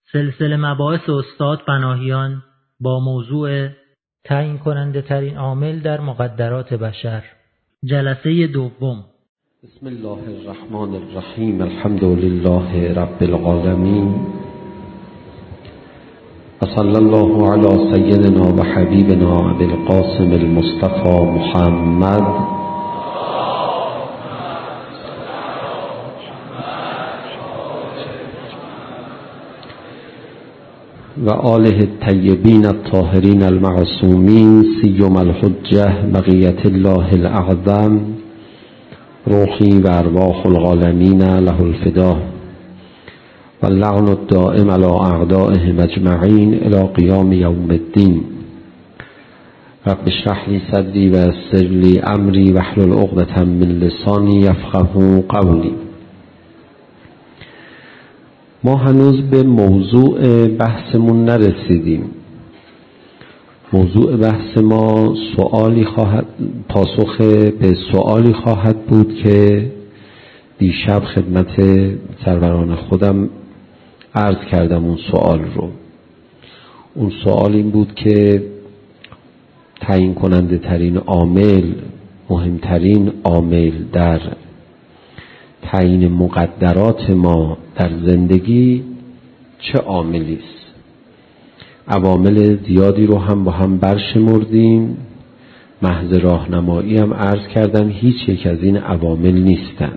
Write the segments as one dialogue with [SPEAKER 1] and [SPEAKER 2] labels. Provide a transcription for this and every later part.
[SPEAKER 1] سلسله مباحث استاد پناهیان با موضوع تعیین کننده ترین عامل در مقدرات بشر، جلسه دوم.
[SPEAKER 2] بسم الله الرحمن الرحیم. الحمد لله رب العالمین و صلی الله علی سیدنا و حبیبنا ابی القاسم المصطفى محمد و آله الطیبین الطاهرین المعصومین سیما الحجة بقیة الله الاعظم روحی و ارواح العالمین له الفدا و اللعن الدائم علی اعدائهم اجمعین الی قیام یوم الدین. رب اشرح لی صدری و یسر لی امری واحلل عقدة من لسانی یفقهوا قولی. ما هنوز به موضوع بحثمون نرسیدیم. موضوع بحث ما پاسخ به سؤالی خواهد بود که دیشب خدمت سروران خودم عرض کردم. اون سؤال این بود که تعیین کننده ترین عامل، مهمترین عامل در تعیین مقدرات ما در زندگی چه عاملی است؟ عوامل زیادی رو هم با هم برشمردیم. محض راهنمایی هم عرض کردم هیچ یک از این عوامل نیستن.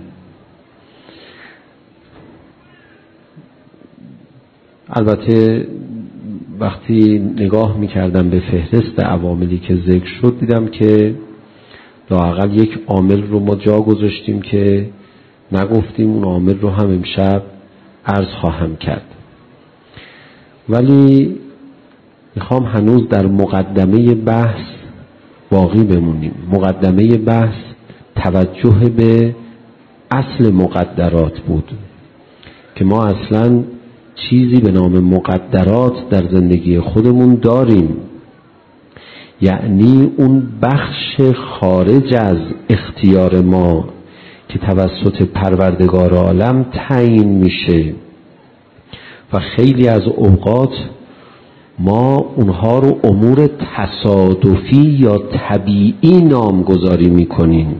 [SPEAKER 2] البته وقتی نگاه می‌کردم به فهرست عواملی که ذکر شد دیدم که لااقل یک عامل رو ما جا گذاشتیم که نگفتیم. اون عامل رو هم امشب عرض خواهم کرد، ولی میخوام هنوز در مقدمه بحث باقی بمونیم. مقدمه بحث توجه به اصل مقدرات بود که ما اصلا چیزی به نام مقدرات در زندگی خودمون داریم، یعنی اون بخش خارج از اختیار ما که توسط پروردگار عالم تعیین میشه و خیلی از اوقات ما اونها رو امور تصادفی یا طبیعی نامگذاری میکنیم.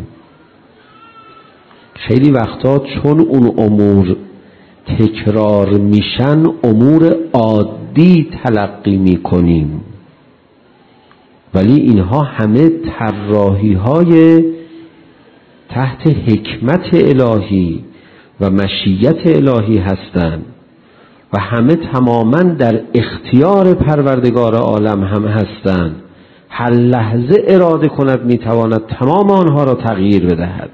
[SPEAKER 2] خیلی وقتا چون اون امور تکرار میشن امور عادی تلقی میکنیم، ولی اینها همه طراحی های تحت حکمت الهی و مشیت الهی هستند و همه تماما در اختیار پروردگار عالم هم هستند. هر لحظه اراده کند میتواند تمام آنها را تغییر بدهد.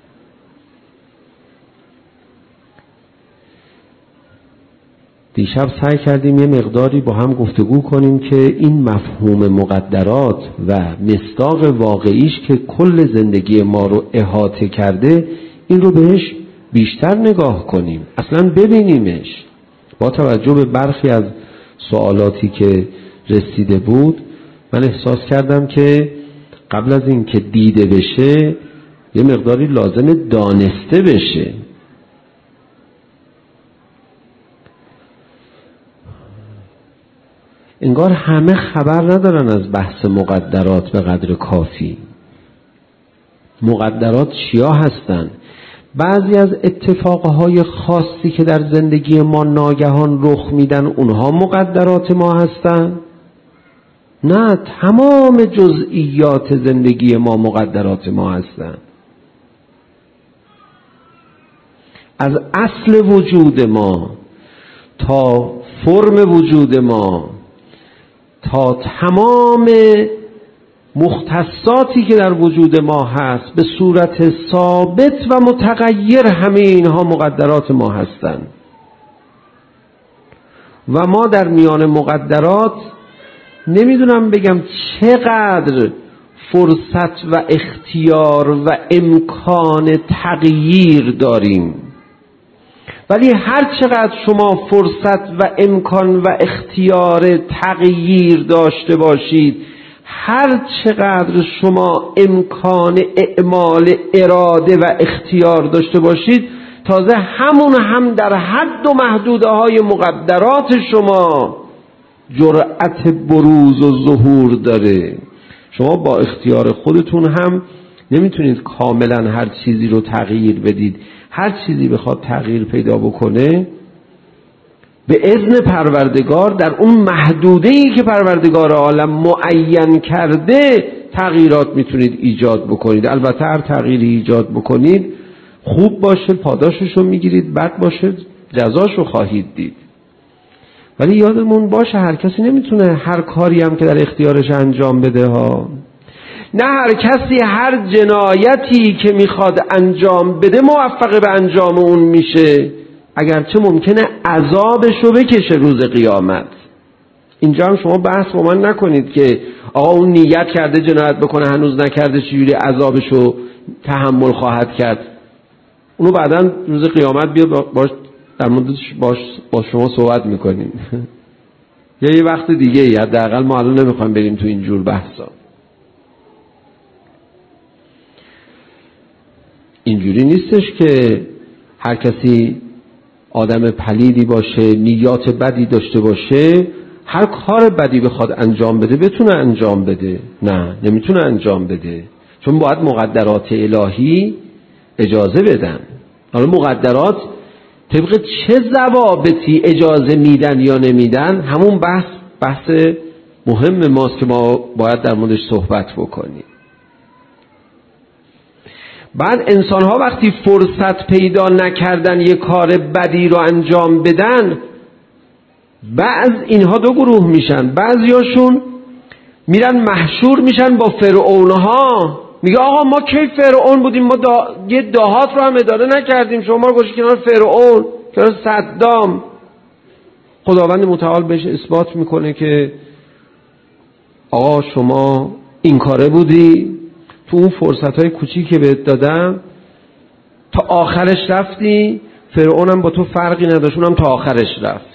[SPEAKER 2] دیشب سعی کردیم یه مقداری با هم گفتگو کنیم که این مفهوم مقدرات و مصداق واقعیش که کل زندگی ما رو احاطه کرده، این رو بهش بیشتر نگاه کنیم، اصلا ببینیمش. با توجه به برخی از سوالاتی که رسیده بود من احساس کردم که قبل از این که دیده بشه یه مقداری لازم دانسته بشه. انگار همه خبر ندارن از بحث مقدرات به قدر کافی. مقدرات چیا هستن؟ بعضی از اتفاقهای خاصی که در زندگی ما ناگهان رخ میدن اونها مقدرات ما هستن؟ نه، تمام جزئیات زندگی ما مقدرات ما هستن. از اصل وجود ما تا فرم وجود ما تا تمام مختصاتی که در وجود ما هست به صورت ثابت و متغیر همه اینها مقدرات ما هستند و ما در میان مقدرات نمیدونم بگم چقدر فرصت و اختیار و امکان تغییر داریم، ولی هر چقدر شما فرصت و امکان و اختیار تغییر داشته باشید، هر چقدر شما امکان اعمال اراده و اختیار داشته باشید، تازه همون هم در حد و محدوده های مقدرات شما جرأت بروز و ظهور داره. شما با اختیار خودتون هم نمیتونید کاملا هر چیزی رو تغییر بدید. هر چیزی بخواد تغییر پیدا بکنه به اذن پروردگار در اون محدوده‌ای که پروردگار عالم معین کرده تغییرات میتونید ایجاد بکنید. البته هر تغییری ایجاد بکنید خوب باشه پاداشش رو میگیرید، بد باشه جزاش رو خواهید دید. ولی یادمون باشه هر کسی نمیتونه هر کاری هم که در اختیارش انجام بده ها. نه هر کسی هر جنایتی که میخواد انجام بده موفق به انجام اون میشه، اگرچه ممکنه عذابش رو بکشه روز قیامت. اینجا هم شما بحث با من نکنید که آقا اون نیت کرده جنایت بکنه هنوز نکرده چجوری عذابش رو تحمل خواهد کرد. اونو بعداً روز قیامت بیاد باش در موردش با شما صحبت میکنیم یا یه وقت دیگه. حداقل ما الان نمیخوایم بریم تو اینجور بحثا. اینجوری نیستش که هر کسی آدم پلیدی باشه نیات بدی داشته باشه هر کار بدی بخواد انجام بده بتونه انجام بده. نه نمیتونه انجام بده، چون باید مقدرات الهی اجازه بدن. حالا مقدرات طبق چه ضوابطی اجازه میدن یا نمیدن همون بحث مهم ماست که ما باید در موردش صحبت بکنیم. بعد انسان ها وقتی فرصت پیدا نکردن یه کار بدی رو انجام بدن، بعض اینها دو گروه میشن. بعضیاشون میرن محشور میشن با فرعونها، میگه آقا ما کی فرعون بودیم، ما یه دهات رو هم اداره نکردیم، شما رو گوشی کنار فرعون، کنار صدام. خداوند متعال بهش اثبات میکنه که آقا شما این کاره بودی، تو اون فرصتهای کوچیکی که بهت دادم تا آخرش رفتی، فرعونم با تو فرقی نداشت، اونم تا آخرش رفت.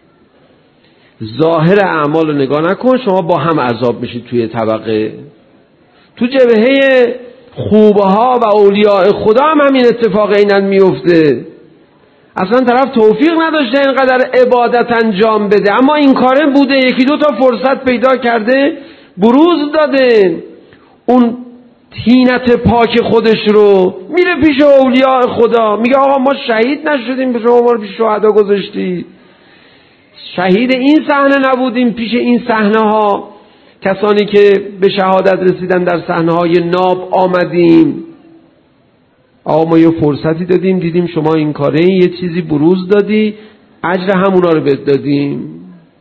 [SPEAKER 2] ظاهر اعمال رو نگاه نکن، شما با هم عذاب میشید توی طبقه. تو جبهه خوبها و اولیاء خدا هم همین اتفاق عیناً میفته. اصلا طرف توفیق نداشته اینقدر عبادت انجام بده، اما این کاره بوده، یکی دو تا فرصت پیدا کرده بروز داده اون طینت پاک خودش رو، میره پیش اولیاء خدا میگه آقا ما شهید نشدیم، شما ما رو پیش شهدا گذاشتی، شهید این صحنه نبودیم، پیش این صحنه ها کسانی که به شهادت رسیدن در صحنه های ناب آمدیم. آقا ما یه فرصتی دادیم، دیدیم شما این کاره، یه چیزی بروز دادی، اجر همونا رو بهت دادیم.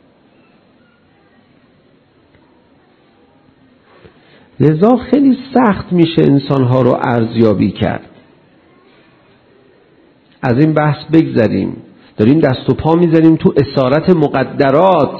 [SPEAKER 2] لذا خیلی سخت میشه انسانها رو ارزیابی کرد. از این بحث بگذریم، داریم دست و پا میذاریم تو اسارت مقدرات.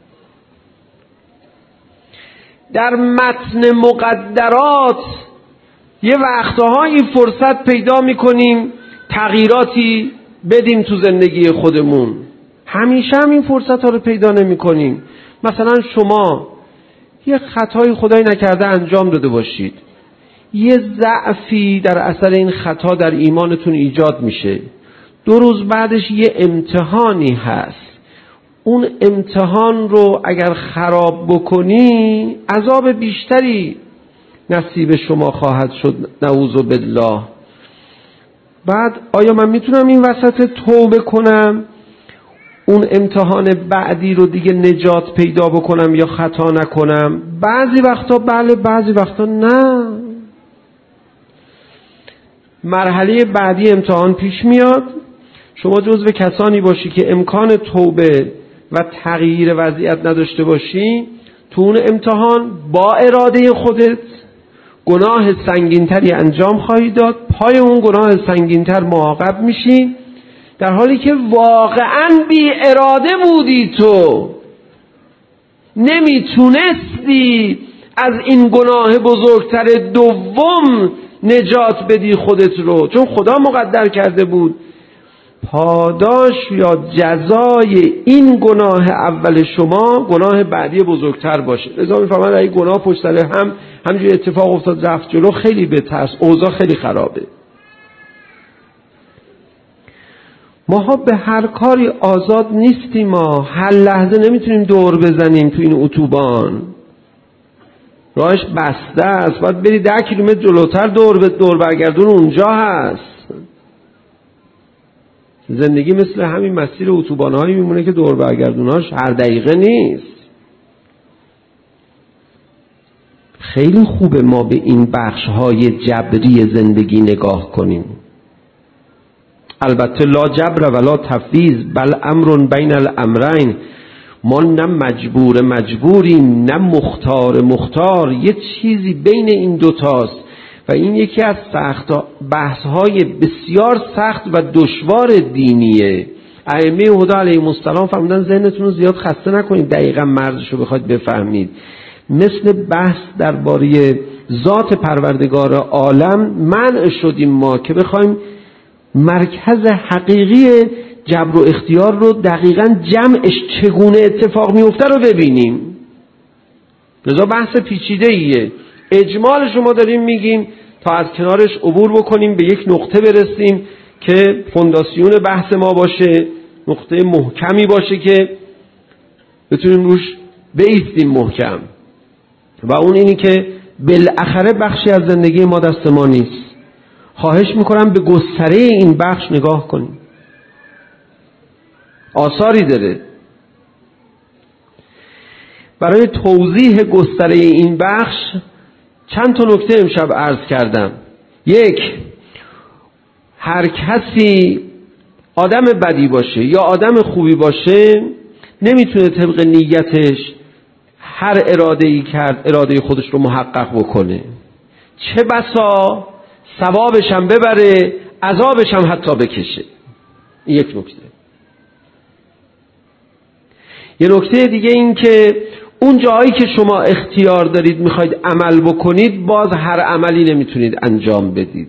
[SPEAKER 2] در متن مقدرات یه وقتهایی فرصت پیدا میکنیم تغییراتی بدیم تو زندگی خودمون، همیشه هم این فرصت ها رو پیدا نمی کنیم. مثلا شما یه خطای خدای نکرده انجام داده باشید، یه ضعفی در اثر این خطا در ایمانتون ایجاد میشه، 2 روز بعدش یه امتحانی هست، اون امتحان رو اگر خراب بکنی عذاب بیشتری نصیب شما خواهد شد، نعوذ بالله. بعد آیا من میتونم این وسط توبه کنم اون امتحان بعدی رو دیگه نجات پیدا بکنم یا خطا نکنم؟ بعضی وقتا بله، بعضی وقتا نه. مرحله بعدی امتحان پیش میاد، شما جزو کسانی باشی که امکان توبه و تغییر وضعیت نداشته باشی، تو اون امتحان با اراده خودت گناه سنگینتری انجام خواهی داد، پای اون گناه سنگینتر معاقب میشی، در حالی که واقعاً بی اراده بودی، تو نمیتونستی از این گناه بزرگتر دوم نجات بدی خودت رو، چون خدا مقدر کرده بود پاداش یا جزای این گناه اول شما گناه بعدی بزرگتر باشه. لذا میفهمن اگه گناه پشت سر همجوری اتفاق افتاد رفت جلو، خیلی بترس، اوضاع خیلی خرابه. ماها به هر کاری آزاد نیستیم، ما هر لحظه نمیتونیم دور بزنیم تو این اتوبان، راهش بسته است، باید بری 10 کیلومتر جلوتر دور برگردون اونجا هست. زندگی مثل همین مسیر اتوبان‌هایی میمونه که دور برگردوناش هر دقیقه نیست. خیلی خوبه ما به این بخش‌های جبری زندگی نگاه کنیم. البته لا جبر ولا تفویض بل امر بین الامرین، ما نه مجبوریم نه مختار، یه چیزی بین این دوتاست و این یکی از بحث‌های بسیار سخت و دشوار دینیه. ائمه هدی علیهم السلام فرمودن ذهنتون رو زیاد خسته نکنید دقیقاً مرزشو بخواید بفهمید. مثل بحث درباره ذات پروردگار عالم منع شدیم ما که بخوایم مرکز حقیقی جبر و اختیار رو دقیقاً جمعش چگونه اتفاق میفته رو ببینیم. لذا بحث پیچیده ایه. اجمالش رو ما داریم میگیم تا از کنارش عبور بکنیم، به یک نقطه برسیم که فونداسیون بحث ما باشه، نقطه محکمی باشه که بتونیم روش بایستیم محکم، و اون اینی که بالاخره بخشی از زندگی ما دست ما نیست. خواهش میکنم به گستره این بخش نگاه کنیم، آثاری داره. برای توضیح گستره این بخش چند تا نکته امشب عرض کردم. یک، هر کسی آدم بدی باشه یا آدم خوبی باشه نمیتونه طبق نیتش هر اراده‌ای کرد اراده خودش رو محقق بکنه، چه بسا ثوابش هم ببره عذابش هم حتی بکشه. این یک نکته. یه نکته دیگه این که اون جایی که شما اختیار دارید میخواید عمل بکنید باز هر عملی نمیتونید انجام بدید.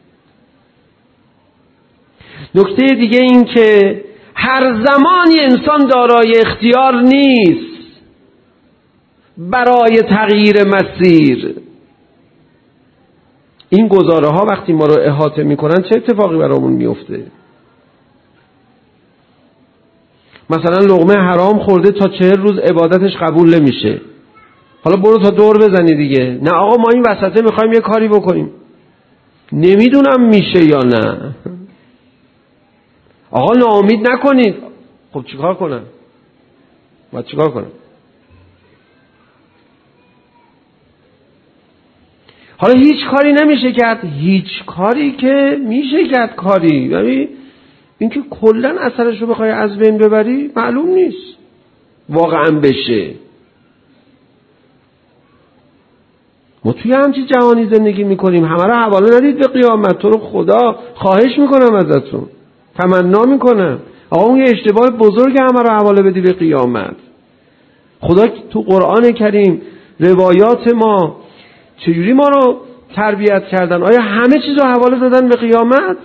[SPEAKER 2] نکته دیگه این که هر زمانی انسان دارای اختیار نیست برای تغییر مسیر. این گزاره ها وقتی ما رو احاطه میکنن چه اتفاقی برامون میفته؟ مثلا لقمه حرام خورده تا 40 روز عبادتش قبول نمیشه، حالا برو تا دور بزنی دیگه. نه آقا ما این وسطه میخوایم یه کاری بکنیم، نمیدونم میشه یا نه. آقا ناامید نکنید. خب چیکار کنم؟ باید چیکار کنم؟ حالا هیچ کاری نمیشه کرد، هیچ کاری که میشه کرد کاری، یعنی اینکه کلا اثرش رو بخوای از بین ببری معلوم نیست واقعا بشه. ما توی همچین جهانی زندگی میکنیم، همه رو حواله ندید به قیامت. تو رو خدا خواهش میکنم ازتون، تمنا میکنم آقا اون یه اشتباه بزرگ همه رو حواله بدی به قیامت. خدا تو قرآن کریم روایات ما چجوری ما رو تربیت کردن؟ آیا همه چیز رو حواله دادن به قیامت؟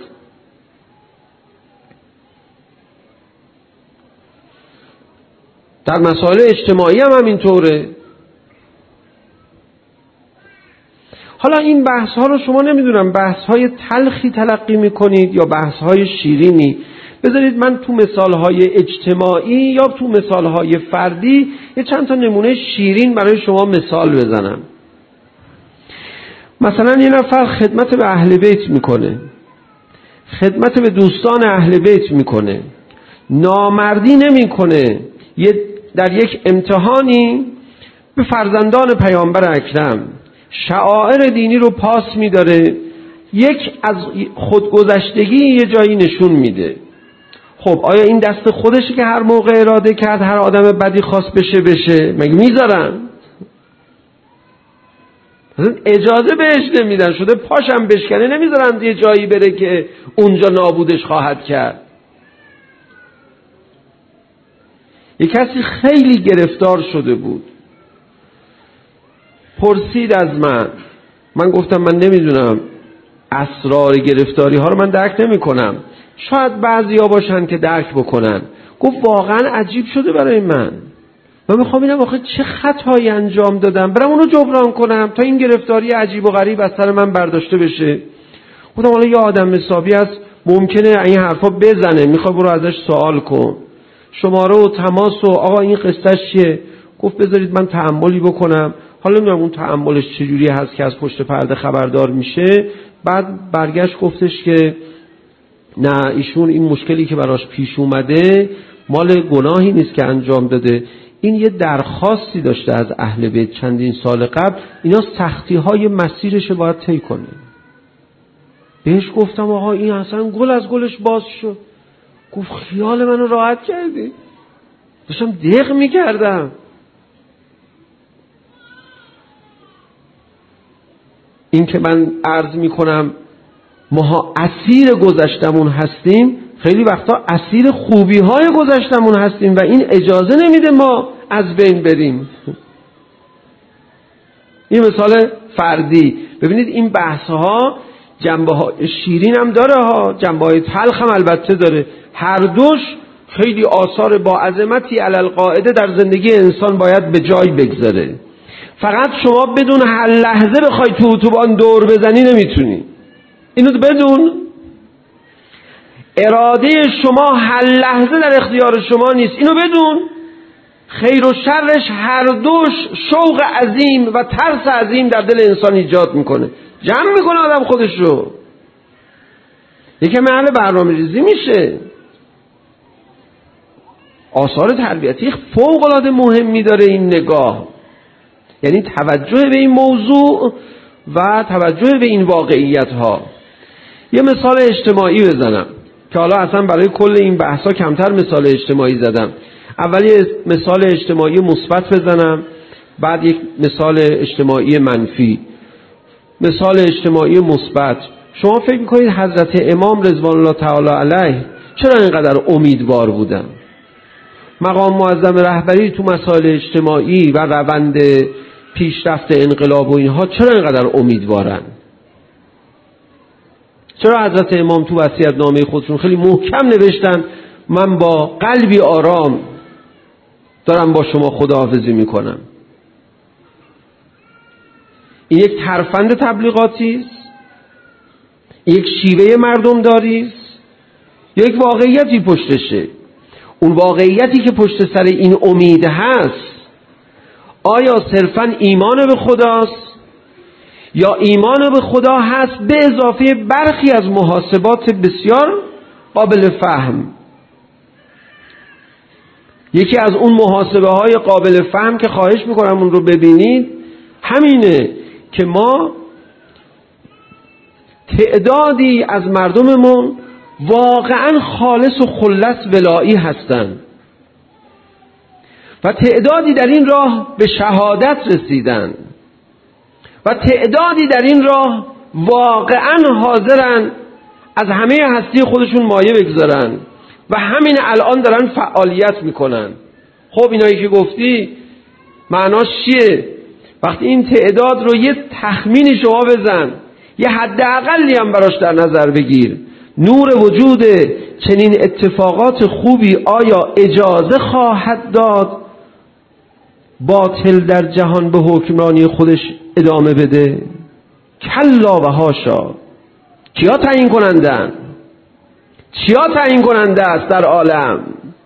[SPEAKER 2] در مسائل اجتماعی هم همینطوره. حالا این بحث ها رو شما نمیدونم بحث های تلخی تلقی میکنید یا بحث های شیرینی. بذارید من تو مثال های اجتماعی یا تو مثال های فردی یه چند تا نمونه شیرین برای شما مثال بزنم. مثلا یه نفر خدمت به اهل بیت میکنه، خدمت به دوستان اهل بیت میکنه، نامردی نمیکنه، در یک امتحانی به فرزندان پیامبر اکرم شعائر دینی رو پاس میداره، یک از خودگذشتگی یه جایی نشون میده. خب آیا این دست خودشه که هر موقع اراده کرد هر آدم بدی خواست بشه؟ مگه میذارن؟ اجازه بهش نمیدن، شده پاشم بشکنه نمیذارن یه جایی بره که اونجا نابودش خواهد کرد. یه کسی خیلی گرفتار شده بود، پرسید از من گفتم من نمیدونم اسرار گرفتاری ها رو من درک نمی کنم، شاید بعضی ها باشن که درک بکنن. گفت واقعا عجیب شده برای من میخوام ببینم آخه چه خطایی انجام دادم برام اونو جبران کنم تا این گرفتاری عجیب و غریب از سر من برداشته بشه. گفتم حالا یه آدم حسابی است ممکنه این حرفا بزنه، میخواد برو ازش سوال کن، شماره و تماس و آقا این قصهش چیه؟ گفت بذارید من تأملی بکنم. حالا نمیدونم اون تأملش چجوری هست که از پشت پرده خبردار میشه. بعد برگشت گفتش که نه، ایشون این مشکلی که براش پیش اومده مال گناهی نیست که انجام داده، این یه درخواستی داشته از اهل بیت چندین سال قبل، اینا سختی های مسیرش باید طی کنه. بهش گفتم آقا این اصلا گل از گلش باز شد. گفت خیال منو راحت کردی، داشتم دق میکردم. این که من عرض میکنم ماها اسیر گذشتمون هستیم، خیلی وقتا اسیر خوبی های گذشتمون هستیم و این اجازه نمیده ما از بین بریم. این مثال فردی. ببینید این بحث ها جنبه های شیرین هم داره ها، جنبه های تلخ هم البته داره. هر دوش خیلی آثار با عظمتی علی القاعده در زندگی انسان باید به جای بگذاره. فقط شما بدون هر لحظه بخوای تو اتوبان دور بزنی نمیتونی. اینو بدون. اراده شما هر لحظه در اختیار شما نیست، اینو بدون. خیر و شرش هر دوش شوق عظیم و ترس عظیم در دل انسان ایجاد میکنه، جمع میکنه آدم خودش رو، یکم اهل برنامه‌ریزی میشه. آثار تربیتی فوق العاده مهمی داره این نگاه، یعنی توجه به این موضوع و توجه به این واقعیت ها. یه مثال اجتماعی بزنم که حالا اصلا برای کل این بحثا کمتر مثال اجتماعی زدم. اول یه مثال اجتماعی مثبت بزنم، بعد یک مثال اجتماعی منفی. مثال اجتماعی مثبت، شما فکر میکنید حضرت امام رضوان الله تعالی علیه چرا اینقدر امیدوار بودن؟ مقام معظم رهبری تو مسائل اجتماعی و روند پیشرفت انقلاب و اینها چرا اینقدر امیدوارن؟ چرا حضرت امام تو وصیت‌نامه خودشون خیلی محکم نوشتن من با قلبی آرام دارم با شما خداحافظی میکنم؟ این یک ترفند تبلیغاتی است، یک شیوه مردم داری است، یک واقعیتی پشتشه. اون واقعیتی که پشت سر این امید هست آیا صرفاً ایمان به خداست یا ایمان به خدا هست به اضافه برخی از محاسبات بسیار قابل فهم؟ یکی از اون محاسبه های قابل فهم که خواهش میکنم اون رو ببینید همینه که ما تعدادی از مردممون واقعاً خالص و خلص ولایی هستند و تعدادی در این راه به شهادت رسیدن و تعدادی در این راه واقعاً حاضرن از همه هستی خودشون مایه بگذارن و همین الان دارن فعالیت میکنن. خب اینایی که گفتی معناش چیه؟ وقتی این تعداد رو یه تخمینی شما بزن، یه حداقلی هم براش در نظر بگیر، نور وجود چنین اتفاقات خوبی آیا اجازه خواهد داد باطل در جهان به حکمرانی خودش ادامه بده؟ کلا و حاشا. کیا تعیین کنندن؟ کیا تعیین کننده است در عالم؟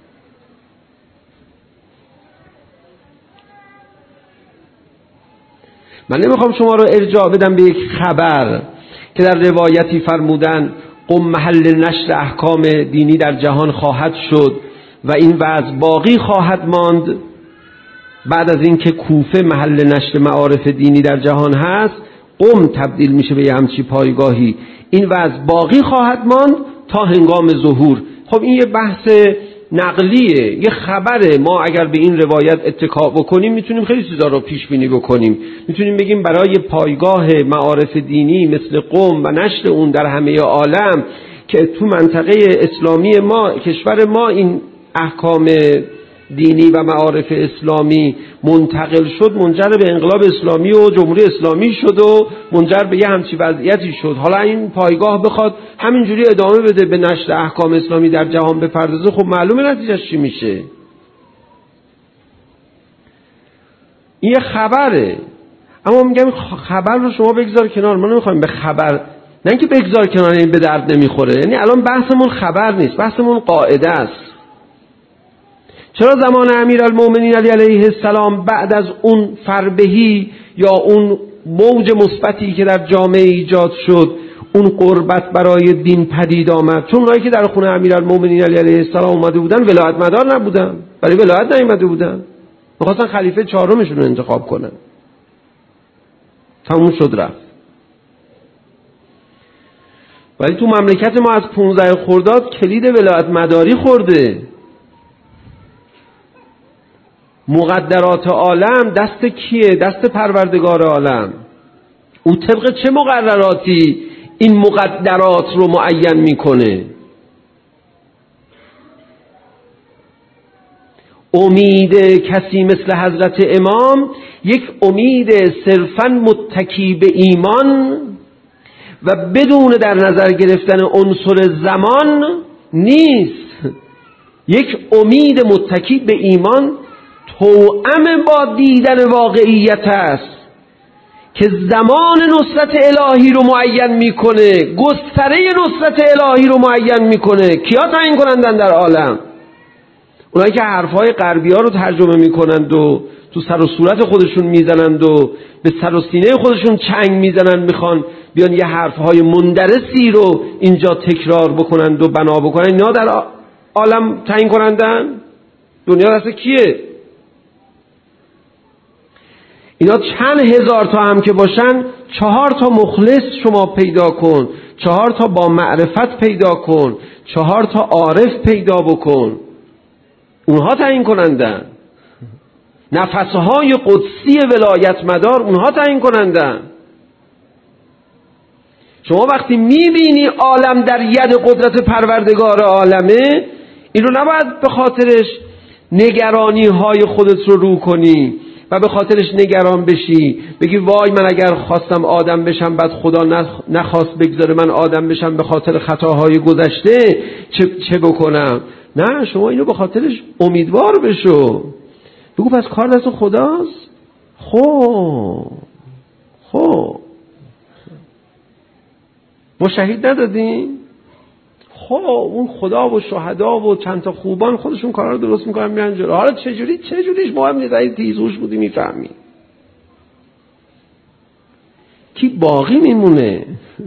[SPEAKER 2] من نمیخوام شما رو ارجاع بدم به یک خبر که در روایتی فرمودن قم محل نشر احکام دینی در جهان خواهد شد و این وضع باقی خواهد ماند. بعد از اینکه کوفه محل نشر معارف دینی در جهان هست، قم تبدیل میشه به یه همچی پایگاهی، این وضع باقی خواهد ماند تا هنگام ظهور. خب این یه بحث نقلیه، یه خبره. ما اگر به این روایت اتکا بکنیم میتونیم خیلی چیزا رو پیش بینی بکنیم. میتونیم بگیم برای پایگاه معارف دینی مثل قم و نشر اون در همه عالم که تو منطقه اسلامی ما، کشور ما، این احکام دینی و معارف اسلامی منتقل شد، منجر به انقلاب اسلامی و جمهوری اسلامی شد و منجر به یه همچی وضعیتی شد. حالا این پایگاه بخواد همینجوری ادامه بده به نشر احکام اسلامی در جهان بپردازه، خب معلومه نتیجهش چی میشه. این یه خبره، اما میگم خبر رو شما بگذار کنار. ما نمیخوایم به خبر نه اینکه بگذار کنار، این به درد نمیخوره. یعنی الان بحثمون خبر نیست، بحثمون قاعده است. چرا زمان امیرالمومنین علی علیه السلام بعد از اون فربهی یا اون موج مثبتی که در جامعه ایجاد شد، اون قربت برای دین پدید آمد؟ چون اونایی که در خونه امیرالمومنین علی علیه السلام اومده بودن ولایت مدار نبودن، برای ولایت نیومده بودن، می‌خواستن خلیفه چهارمشون رو انتخاب کنن. تموم شد رفت. ولی تو مملکت ما از 15 خرداد کلید ولایت مداری خورده. مقدرات عالم دست کیه؟ دست پروردگار عالم. او طبق چه مقرراتی این مقدرات رو معین میکنه؟ امید کسی مثل حضرت امام یک امید صرفاً متکی به ایمان و بدون در نظر گرفتن عنصر زمان نیست. یک امید متکی به ایمان توأم با دیدن واقعیت است که زمان نصرت الهی رو معین میکنه، گستره نصرت الهی رو معین میکنه. کیا تعیین کنندن در عالم؟ اونایی که حرفهای غربی ها رو ترجمه میکنند و تو سر و صورت خودشون میزنند و به سر و سینه خودشون چنگ میزنند، میخوان بیان یه حرفهای مندرسی رو اینجا تکرار بکنند و بنا بکنند. اینا در عالم تعیین کنندن؟ دنیا دست کیه؟ اینا چند هزار تا هم که باشن، 4 تا مخلص شما پیدا کن، 4 تا با معرفت پیدا کن، 4 تا عارف پیدا بکن. اونها تعیین کنندن. نفسهای قدسی ولایت مدار اونها تعیین کنندن. شما وقتی میبینی عالم در ید قدرت پروردگار عالمه، این رو نباید به خاطرش نگرانی های خودت رو کنی و به خاطرش نگران بشی، بگی وای من اگر خواستم آدم بشم بعد خدا نخواست بگذاره من آدم بشم به خاطر خطاهای گذشته چه بکنم؟ نه، شما اینو به خاطرش امیدوار بشو. بگو پس کار دست خداست. خب ما شهید ندادیم؟ خب اون خدا و شهدا و چند تا خوبان خودشون کارا رو درست میکنن میان جلو. حالا چجوریش مهم نیست، اگه تیزهوش بودی میفهمی. کی باقی میمونه؟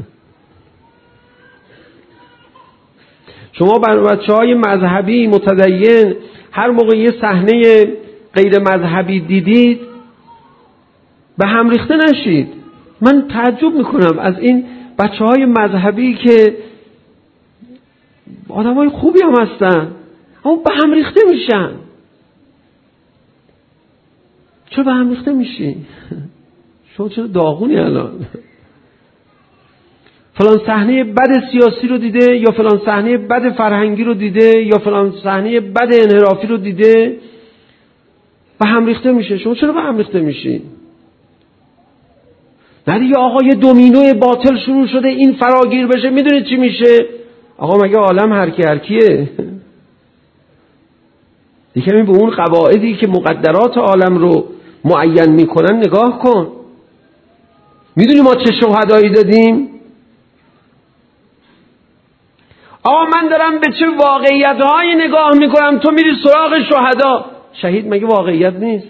[SPEAKER 2] شما بر بچه‌های مذهبی متدین هر موقع یه صحنه غیر مذهبی دیدید به هم ریخته نشید. من تعجب میکنم از این بچه‌های مذهبی که آدمای خوبی هم هستن اما به هم ریخته میشن. چرا به هم ریخته میشی؟ شما چرا داغونی الان؟ فلان صحنه بد سیاسی رو دیده یا فلان صحنه بد فرهنگی رو دیده یا فلان صحنه بد انحرافی رو دیده، به هم ریخته میشه. شما چرا به هم ریخته میشی؟ نه دیگه آقا یه دومینوی باطل شروع شده، این فراگیر بشه میدونید چی میشه؟ آقا مگه عالم هرکیه؟ دیگه به اون قواعدی که مقدرات عالم رو معین میکنن نگاه کن. میدونی ما چه شهدایی دادیم؟ آقا من دارم به چه واقعیت‌هایی نگاه میکنم، تو میری سراغ شهدا. شهید مگه واقعیت نیست؟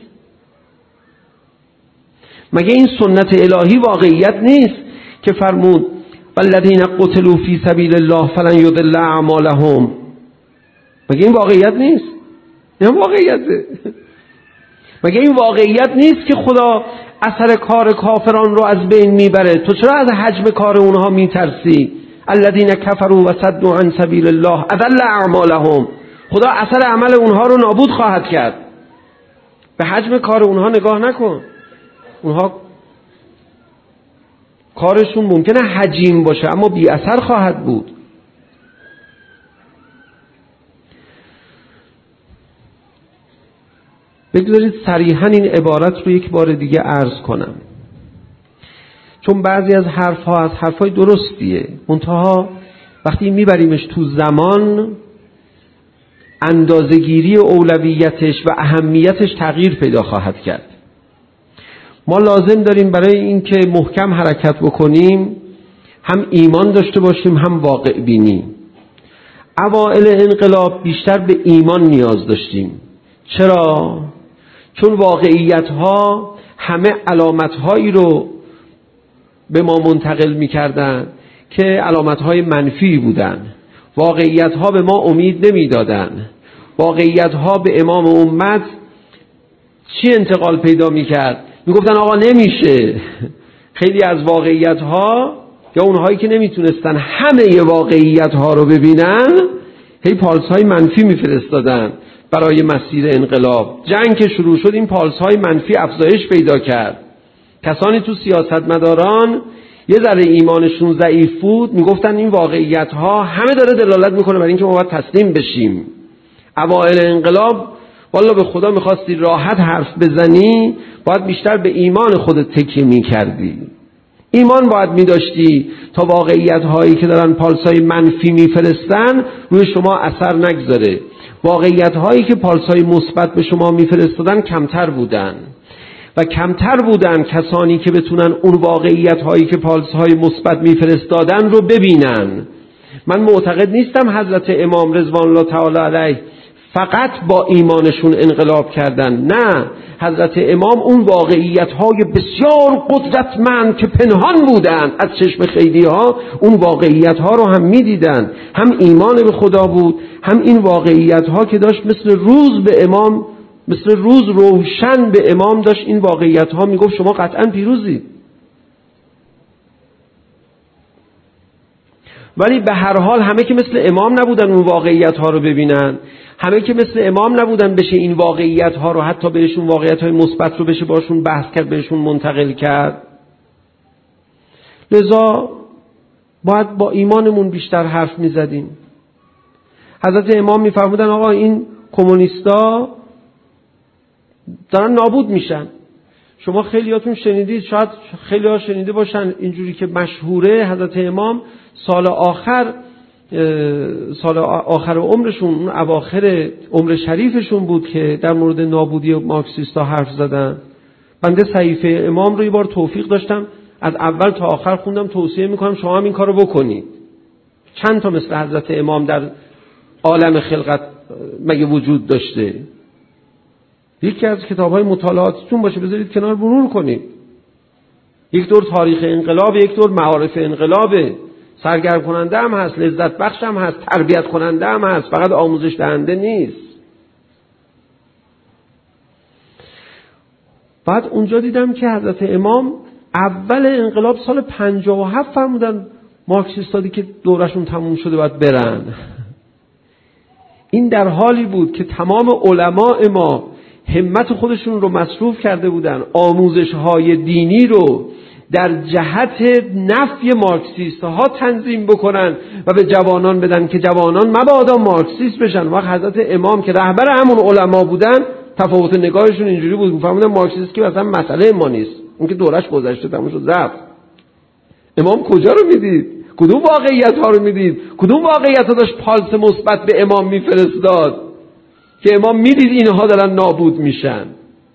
[SPEAKER 2] مگه این سنت الهی واقعیت نیست که فرمود والذین قتلوا فی سبیل الله فلن یضل اعمالهم؟ مگه این واقعیت نیست؟ این واقعیته. مگه این واقعیت نیست که خدا اثر کار کافران رو از بین میبره؟ تو چرا از حجم کار اونها میترسی؟ الذین کفروا و صدوا عن سبیل الله اضل اعمالهم. خدا اثر عمل اونها رو نابود خواهد کرد. به حجم کار اونها نگاه نکن. اونها کارشون ممکنه حجیم باشه اما بی اثر خواهد بود. بگذارید صریحاً این عبارت رو یک بار دیگه عرض کنم، چون بعضی از حرفها از حرفهای درستیه، منتها وقتی میبریمش تو زمان اندازه‌گیری اولویتش و اهمیتش تغییر پیدا خواهد کرد. ما لازم داریم برای اینکه محکم حرکت بکنیم هم ایمان داشته باشیم هم واقع بینی. اوائل انقلاب بیشتر به ایمان نیاز داشتیم. چرا؟ چون واقعیت‌ها همه علامت‌هایی رو به ما منتقل می‌کردن که علامت‌های منفی بودن. واقعیت‌ها به ما امید نمی‌دادن. واقعیت‌ها به امام امت چی انتقال پیدا می‌کرد؟ می‌گفتن آقا نمیشه. خیلی از واقعیت‌ها یا اونهایی که نمیتونستن همه واقعیت‌ها رو ببینن هی پالس‌های منفی می‌فرستادن برای مسیر انقلاب. جنگ که شروع شد این پالس‌های منفی افزایش پیدا کرد. کسانی تو سیاستمداران یه ذره ایمانشون ضعیف بود میگفتن این واقعیت‌ها همه داره دلالت میکنه برای اینکه ما باید تسلیم بشیم. اوائل انقلاب والله به خدا میخواستی راحت حرف بزنی باید بیشتر به ایمان خودت تکیه میکردی. ایمان باید میداشتی تا واقعیت‌هایی که دارن پالس‌های منفی میفرستن روی شما اثر نگذاره. واقعیت‌هایی که پالس‌های مثبت به شما میفرستادن کمتر بودن و کمتر بودن کسانی که بتونن اون واقعیت‌هایی که پالس‌های مثبت میفرستادن رو ببینن. من معتقد نیستم حضرت امام رضوان الله تعالی علیه فقط با ایمانشون انقلاب کردن. نه، حضرت امام اون واقعیت‌های بسیار قدرتمند که پنهان بودن از چشم خیلی‌ها اون واقعیت‌ها رو هم می‌دیدن. هم ایمان به خدا بود هم این واقعیت‌ها که داشت مثل روز به امام، مثل روز روشن به امام داشت این واقعیت‌ها میگفت شما قطعاً پیروزید. ولی به هر حال همه که مثل امام نبودن اون واقعیت‌ها رو ببینن، همه که مثل امام نبودن بشه این واقعیت‌ها رو حتی بهشون واقعیت‌های مثبت رو بشه باشون بحث کرد، بهشون منتقل کرد. لذا باید با ایمانمون بیشتر حرف می‌زدیم. حضرت امام می‌فرمودن آقا این کمونیستا دارن نابود میشن. شما خیلیاتون شنیدید، شاید خیلی‌ها شنیده باشن، اینجوری که مشهوره حضرت امام سال آخر عمرشون، اون اواخر عمر شریفشون بود که در مورد نابودی مارکسیستا حرف زدن. بنده صحیفه امام رو یه بار توفیق داشتم از اول تا آخر خوندم، توصیه میکنم شما هم این کارو بکنید. چند تا مثل حضرت امام در عالم خلقت مگه وجود داشته؟ یکی از کتاب‌های مطالعاتتون باشه بذارید کنار مرور کنید. یک دور تاریخ انقلاب، یک دور معارف انقلابه. سرگرم کننده هم هست، لذت بخش هم هست، تربیت کننده هم هست، فقط آموزش دهنده نیست. بعد اونجا دیدم که حضرت امام اول انقلاب سال 57 فرمودن مارکسیستایی که دورشون تموم شده باید برن. این در حالی بود که تمام علماء ما همت خودشون رو مصروف کرده بودن آموزش‌های دینی رو در جهت نفی مارکسیست ها تنظیم بکنن و به جوانان بدن که جوانان مبادا مارکسیست بشن. وقت حضرت امام که رهبر همون علما بودن تفاوت نگاهشون اینجوری بود، می‌فهمیدن مارکسیست که مثلا مسئله ما نیست، اون که دورش گذشته تموم شد رفت. امام کجا رو میدید؟ کدوم واقعیت ها رو میدید؟ کدوم واقعیت ها داشت پالس مثبت به امام میفرستاد که امام میدید اینها دارن نابود میشن؟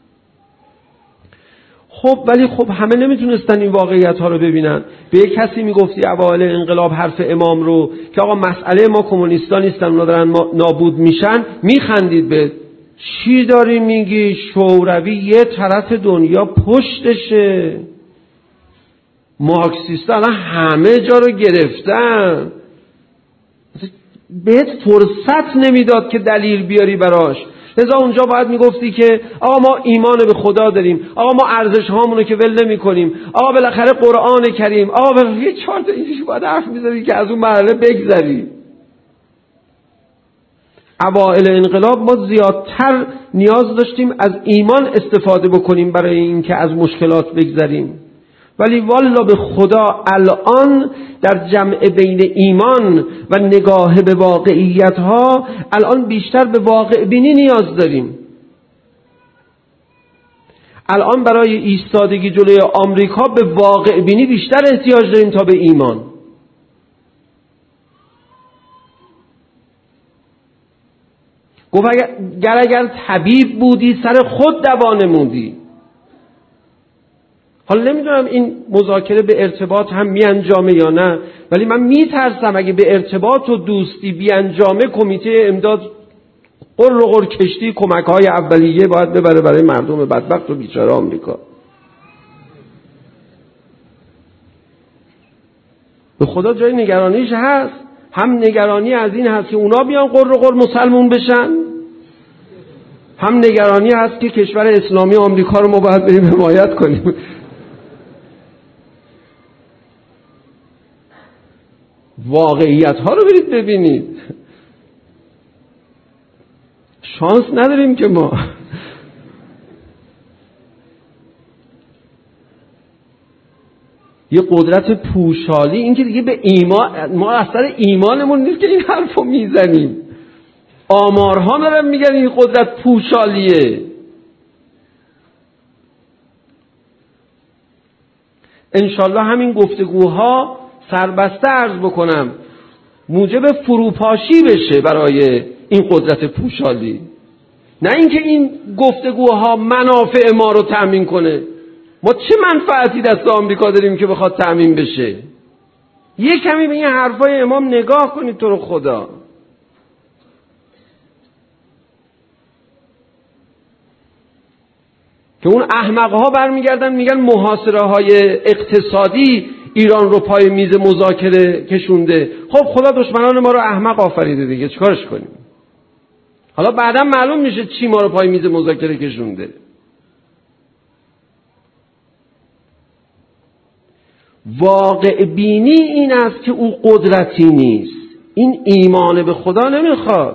[SPEAKER 2] خب ولی خب همه نمیتونستن این واقعیت ها رو ببینن. به یک کسی میگفتی اوایل انقلاب حرف امام رو که آقا مسئله ما کمونیستا نیستن اونا دارن نابود میشن، میخندید. به چی داری میگی؟ شوروی یه طرف دنیا پشتشه، مارکسیستا الان همه جا رو گرفتن. بهت فرصت نمیداد که دلیل بیاری براش. لذا اونجا باید میگفتی که آقا ما ایمان به خدا داریم، آقا ما ارزش هامونو که ول نمی‌کنیم، آقا بالاخره قرآن کریم، آقا یه چهار تا اینجوری باید حرف می‌زدی که از اون مرحله بگذری. اوائل انقلاب ما زیادتر نیاز داشتیم از ایمان استفاده بکنیم برای اینکه از مشکلات بگذریم. ولی والله به خدا الان در جمع بین ایمان و نگاه به واقعیت ها الان بیشتر به واقع بینی نیاز داریم. الان برای ایستادگی جلوی آمریکا به واقع بینی بیشتر احتیاج داریم تا به ایمان. گفت اگر طبیب بودی سر خود دوا نمودی. حالا نمیدونم این مذاکره به ارتباط هم می انجامه یا نه، ولی من میترسم اگه به ارتباط و دوستی بی انجامه کمیته امداد قر کشتی کمک‌های اولیه باید ببره برای مردم بدبخت و بیچاره آمریکا. به خدا جای نگرانیش هست. هم نگرانی از این هست که اونا بیان قر مسلمون بشن، هم نگرانی هست که کشور اسلامی آمریکا رو ما باید بریم حمایت کنیم. واقعیت ها رو برید ببینید. شانس نداریم که ما یه قدرت پوشالی، این که دیگه به ایمان، ما اثر ایمانمون نیست که این حرفو میزنیم. آمارها دارن میگن این قدرت پوشالیه. انشالله همین گفتگوها سربسته عرض بکنم موجب فروپاشی بشه برای این قدرت پوشالی، نه اینکه این گفتگوها منافع ما رو تأمین کنه. ما چه منفعتی دست آمریکا داریم که بخواد تأمین بشه؟ یه کمی به این حرفای امام نگاه کنید تو رو خدا. که اون احمقها برمیگردن میگن محاصره های اقتصادی ایران رو پای میز مذاکره کشونده. خب خدا دشمنان ما رو احمق آفریده دیگه، چیکارش کنیم؟ حالا بعدا معلوم میشه چی ما رو پای میز مذاکره کشونده. واقع بینی این است که او قدرتی نیست. این ایمان به خدا نمیخواد.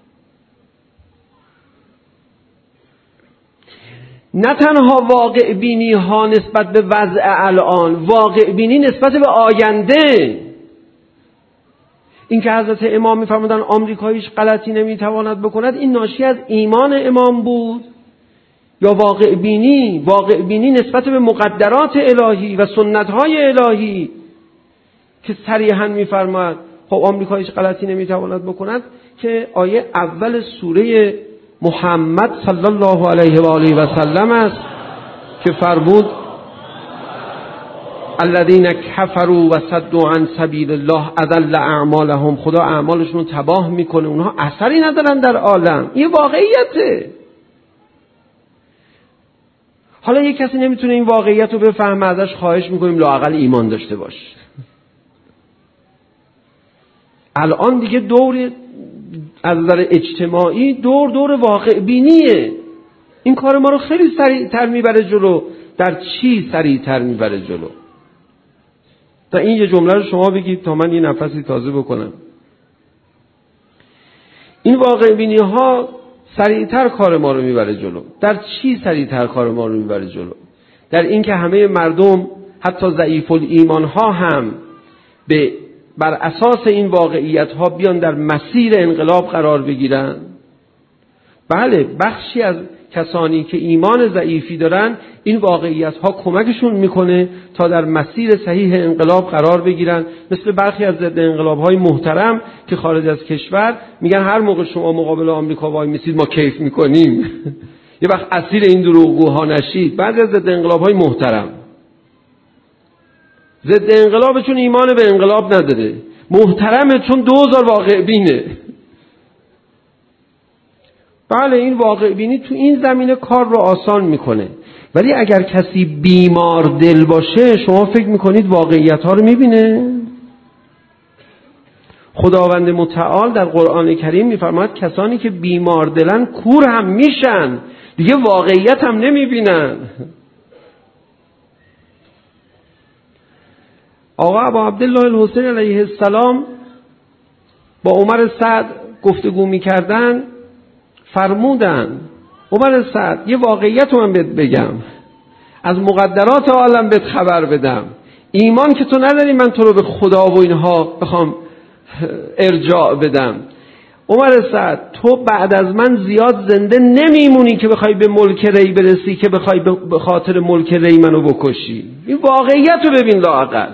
[SPEAKER 2] نه تنها واقع بینی ها نسبت به وضع الان، واقع بینی نسبت به آینده. این که حضرت امام میفرمودن آمریکا هیچ غلطی نمیتواند بکند، این ناشی از ایمان امام بود یا واقع بینی؟ واقع بینی نسبت به مقدرات الهی و سنت های الهی که صریحا میفرماد خب آمریکا هیچ غلطی نمیتواند بکند، که آیه اول سوره محمد صلی الله علیه و آله و سلم است که فرمود الذین کفروا و صدوا عن سبیل الله اضل اعمالهم. خدا اعمالشون تباه میکنه، اونها اثری ندارن در عالم. این واقعیته. حالا یک کسی نمیتونه این واقعیت رو بفهمه، ازش خواهش میکنیم لااقل ایمان داشته باش. الان دیگه دور از نظر اجتماعی دور واقع بینیه. این کار ما رو خیلی سریعتر میبره جلو. در چی سریعتر میبره جلو؟ تا این یه جمله رو شما بگید تا من یه نفسی تازه بکنم. این واقع بینی ها سریعتر کار ما رو میبره جلو. در چی سریعتر کار ما رو میبره جلو؟ در این که همه مردم حتی ضعیف الایمان ها هم بر اساس این واقعیت ها بیان در مسیر انقلاب قرار بگیرن. بله، بخشی از کسانی که ایمان ضعیفی دارن این واقعیت ها کمکشون میکنه تا در مسیر صحیح انقلاب قرار بگیرن، مثل برخی از ضد انقلاب های محترم که خارج از کشور میگن هر موقع شما مقابل آمریکا وای میسید ما کیف میکنیم. یه وقت اسیر این دروغگوها نشید. بعضی از ضد انقلاب های محترم ضد انقلاب چون ایمان به انقلاب نداره، محترمه چون 2000 واقع بینه. بله، این واقع بینی تو این زمینه کار رو آسان میکنه، ولی اگر کسی بیمار دل باشه شما فکر میکنید واقعیت ها رو میبینه؟ خداوند متعال در قرآن کریم میفرماید کسانی که بیمار دلن کور هم میشن، دیگه واقعیت هم نمیبینن. آقا ابا عبدالله الحسین علیه السلام با عمر سعد گفتگو میکردن، فرمودن عمر سعد یه واقعیت رو من بهت بگم، از مقدرات عالم بهت خبر بدم. ایمان که تو نداری من تو رو به خدا و اینها بخوام ارجاع بدم. عمر سعد تو بعد از من زیاد زنده نمیمونی که بخوای به ملک ری برسی، که بخوای به خاطر ملک ری منو بکشی. این واقعیت رو ببین لااقل.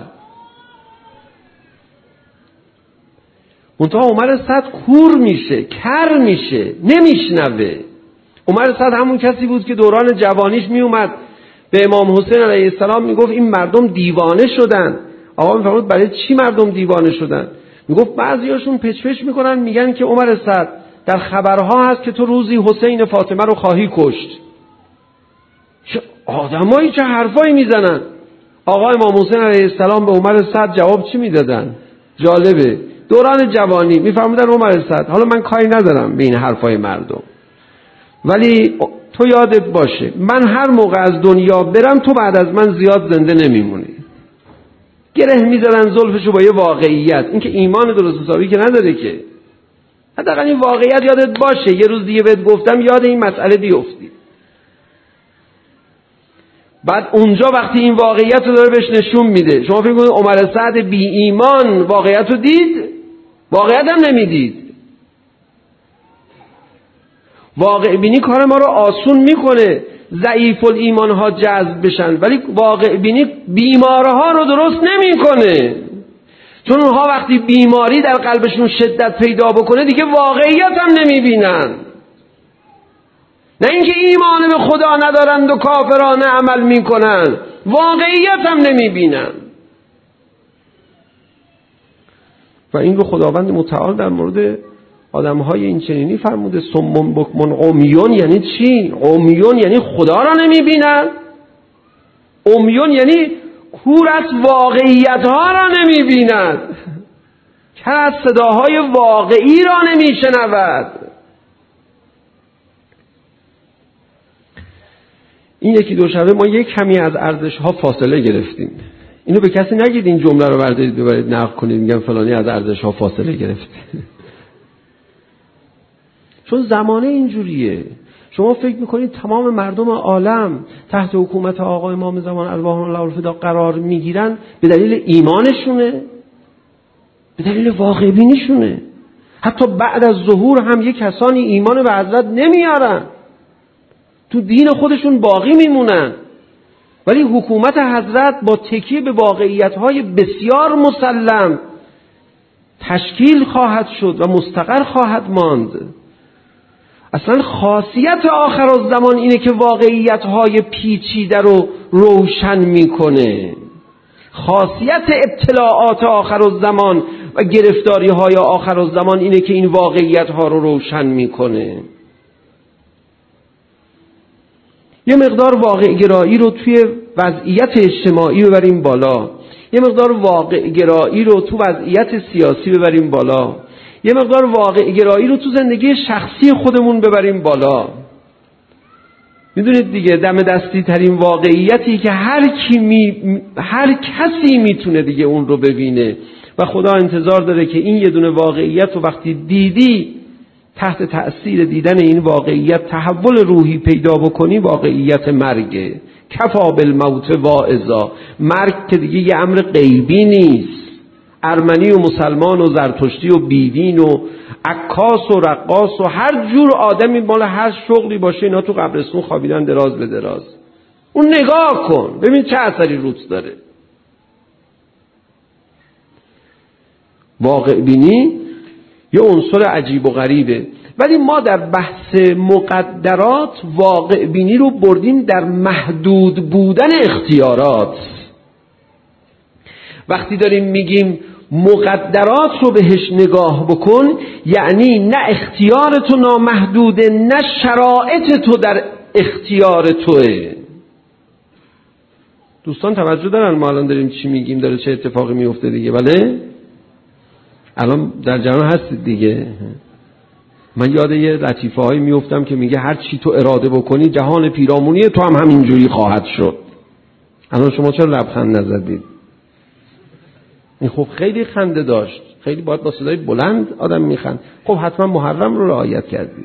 [SPEAKER 2] منتها عمر سعد کور میشه، کر میشه، نمیشنوه. عمر سعد همون کسی بود که دوران جوانیش میومد به امام حسین علیه السلام میگفت این مردم دیوانه شدن. آقا میفرمود برای چی مردم دیوانه شدن؟ میگفت بعضیاشون پچ پچ میکنن میگن که عمر سعد در خبرها هست که تو روزی حسین فاطمه رو خواهی کشت. چه آدمایی چه حرفایی میزنن. آقا امام حسین علیه السلام به عمر سعد جواب چی میدادن؟ جالبه، دوران جوانی میفرمودن عمر سعد حالا من کاری ندارم به این حرفای مردم، ولی تو یادت باشه من هر موقع از دنیا برم تو بعد از من زیاد زنده نمیمونی. گره میزنن زلفشو با یه واقعیت، این که ایمان درست حسابی که نداره که. حداقل این واقعیت یادت باشه، یه روز دیگه بهت گفتم یاد این مسئله بیفتی. بعد اونجا وقتی این واقعیت رو داره بهش نشون میده، شما فکر کنید عمر سعد بی ایمان واقعیت رو دید؟ واقعیت هم نمیدید. واقع بینی کار ما رو آسون میکنه، ضعیف الایمان ها جذب بشن، ولی واقع بینی بیمارها رو درست نمیکنه. چون اونها وقتی بیماری در قلبشون شدت پیدا بکنه دیگه واقعیت هم نمیبینن. نه اینکه ایمان به خدا ندارند و کافرانه عمل میکنن، واقعیت هم نمیبینن. و این رو خداوند متعال در مورد آدم‌های این چنینی فرموده صم بکم عمیون. یعنی چی؟ عمیون یعنی خدا را نمیبینن، عمیون یعنی کور از واقعیت‌ها را نمیبیند، کر از صداهای واقعی را نمیشنود. این یکی دو شبه ما یک کمی از ارزش‌ها فاصله گرفتیم. اینو به کسی نگید این جمله رو بردارید ببرید نقل کنید میگم فلانی از ارزش‌ها فاصله گرفت. چون زمانه اینجوریه. شما فکر میکنید تمام مردم عالم تحت حکومت آقا امام زمان ارواحهم الله الفدا قرار میگیرن به دلیل ایمانشونه؟ به دلیل واقع بینیشونه. حتی بعد از ظهور هم یک کسانی ایمان به حضرت نمیارن، تو دین خودشون باقی میمونن، ولی حکومت حضرت با تکیه به واقعیت‌های بسیار مسلم تشکیل خواهد شد و مستقر خواهد ماند. اصلا خاصیت آخرالزمان اینه که واقعیت‌های پیچیده رو روشن میکنه. خاصیت اطلاعات آخرالزمان و گرفتاری‌های آخرالزمان اینه که این واقعیت‌ها رو روشن میکنه. یه مقدار واقع گرایی رو توی وضعیت اجتماعی ببریم بالا، یه مقدار واقع گرایی رو تو وضعیت سیاسی ببریم بالا، یه مقدار واقع گرایی رو تو زندگی شخصی خودمون ببریم بالا. میدونید دیگه دم دستی ترین واقعیتی که هر کسی میتونه دیگه اون رو ببینه و خدا انتظار داره که این یه دونه واقعیت رو وقتی دیدی تحت تأثیر دیدن این واقعیت تحول روحی پیدا بکنی، واقعیت مرگه. کفا بالموت واعظا. مرگ که دیگه یه امر غیبی نیست. ارمنی و مسلمان و زرتشتی و بیدین و عکاس و رقاص و هر جور آدمی مال هر شغلی باشه اینا تو قبرستون خوابیدن دراز به دراز. اون نگاه کن ببین چه اثری روت داره. واقع بینی یه عنصر عجیب و غریبه، ولی ما در بحث مقدرات واقع بینی رو بردیم در محدود بودن اختیارات. وقتی داریم میگیم مقدرات رو بهش نگاه بکن، یعنی نه اختیار تو نامحدوده نه شرایط تو در اختیار توه. دوستان توجه دارن ما الان داریم چی میگیم، داره چه اتفاقی میفته دیگه؟ بله الان در جریان هستید دیگه. من یاد یه لطیفه هایی میفتم که میگه هر چی تو اراده بکنی جهان پیرامونی تو هم همینجوری خواهد شد. الان شما چرا لبخند نزدید؟ این خب خیلی خنده داشت، خیلی باید با صدای بلند آدم میخند. خب حتما محرم رو رعایت کردید.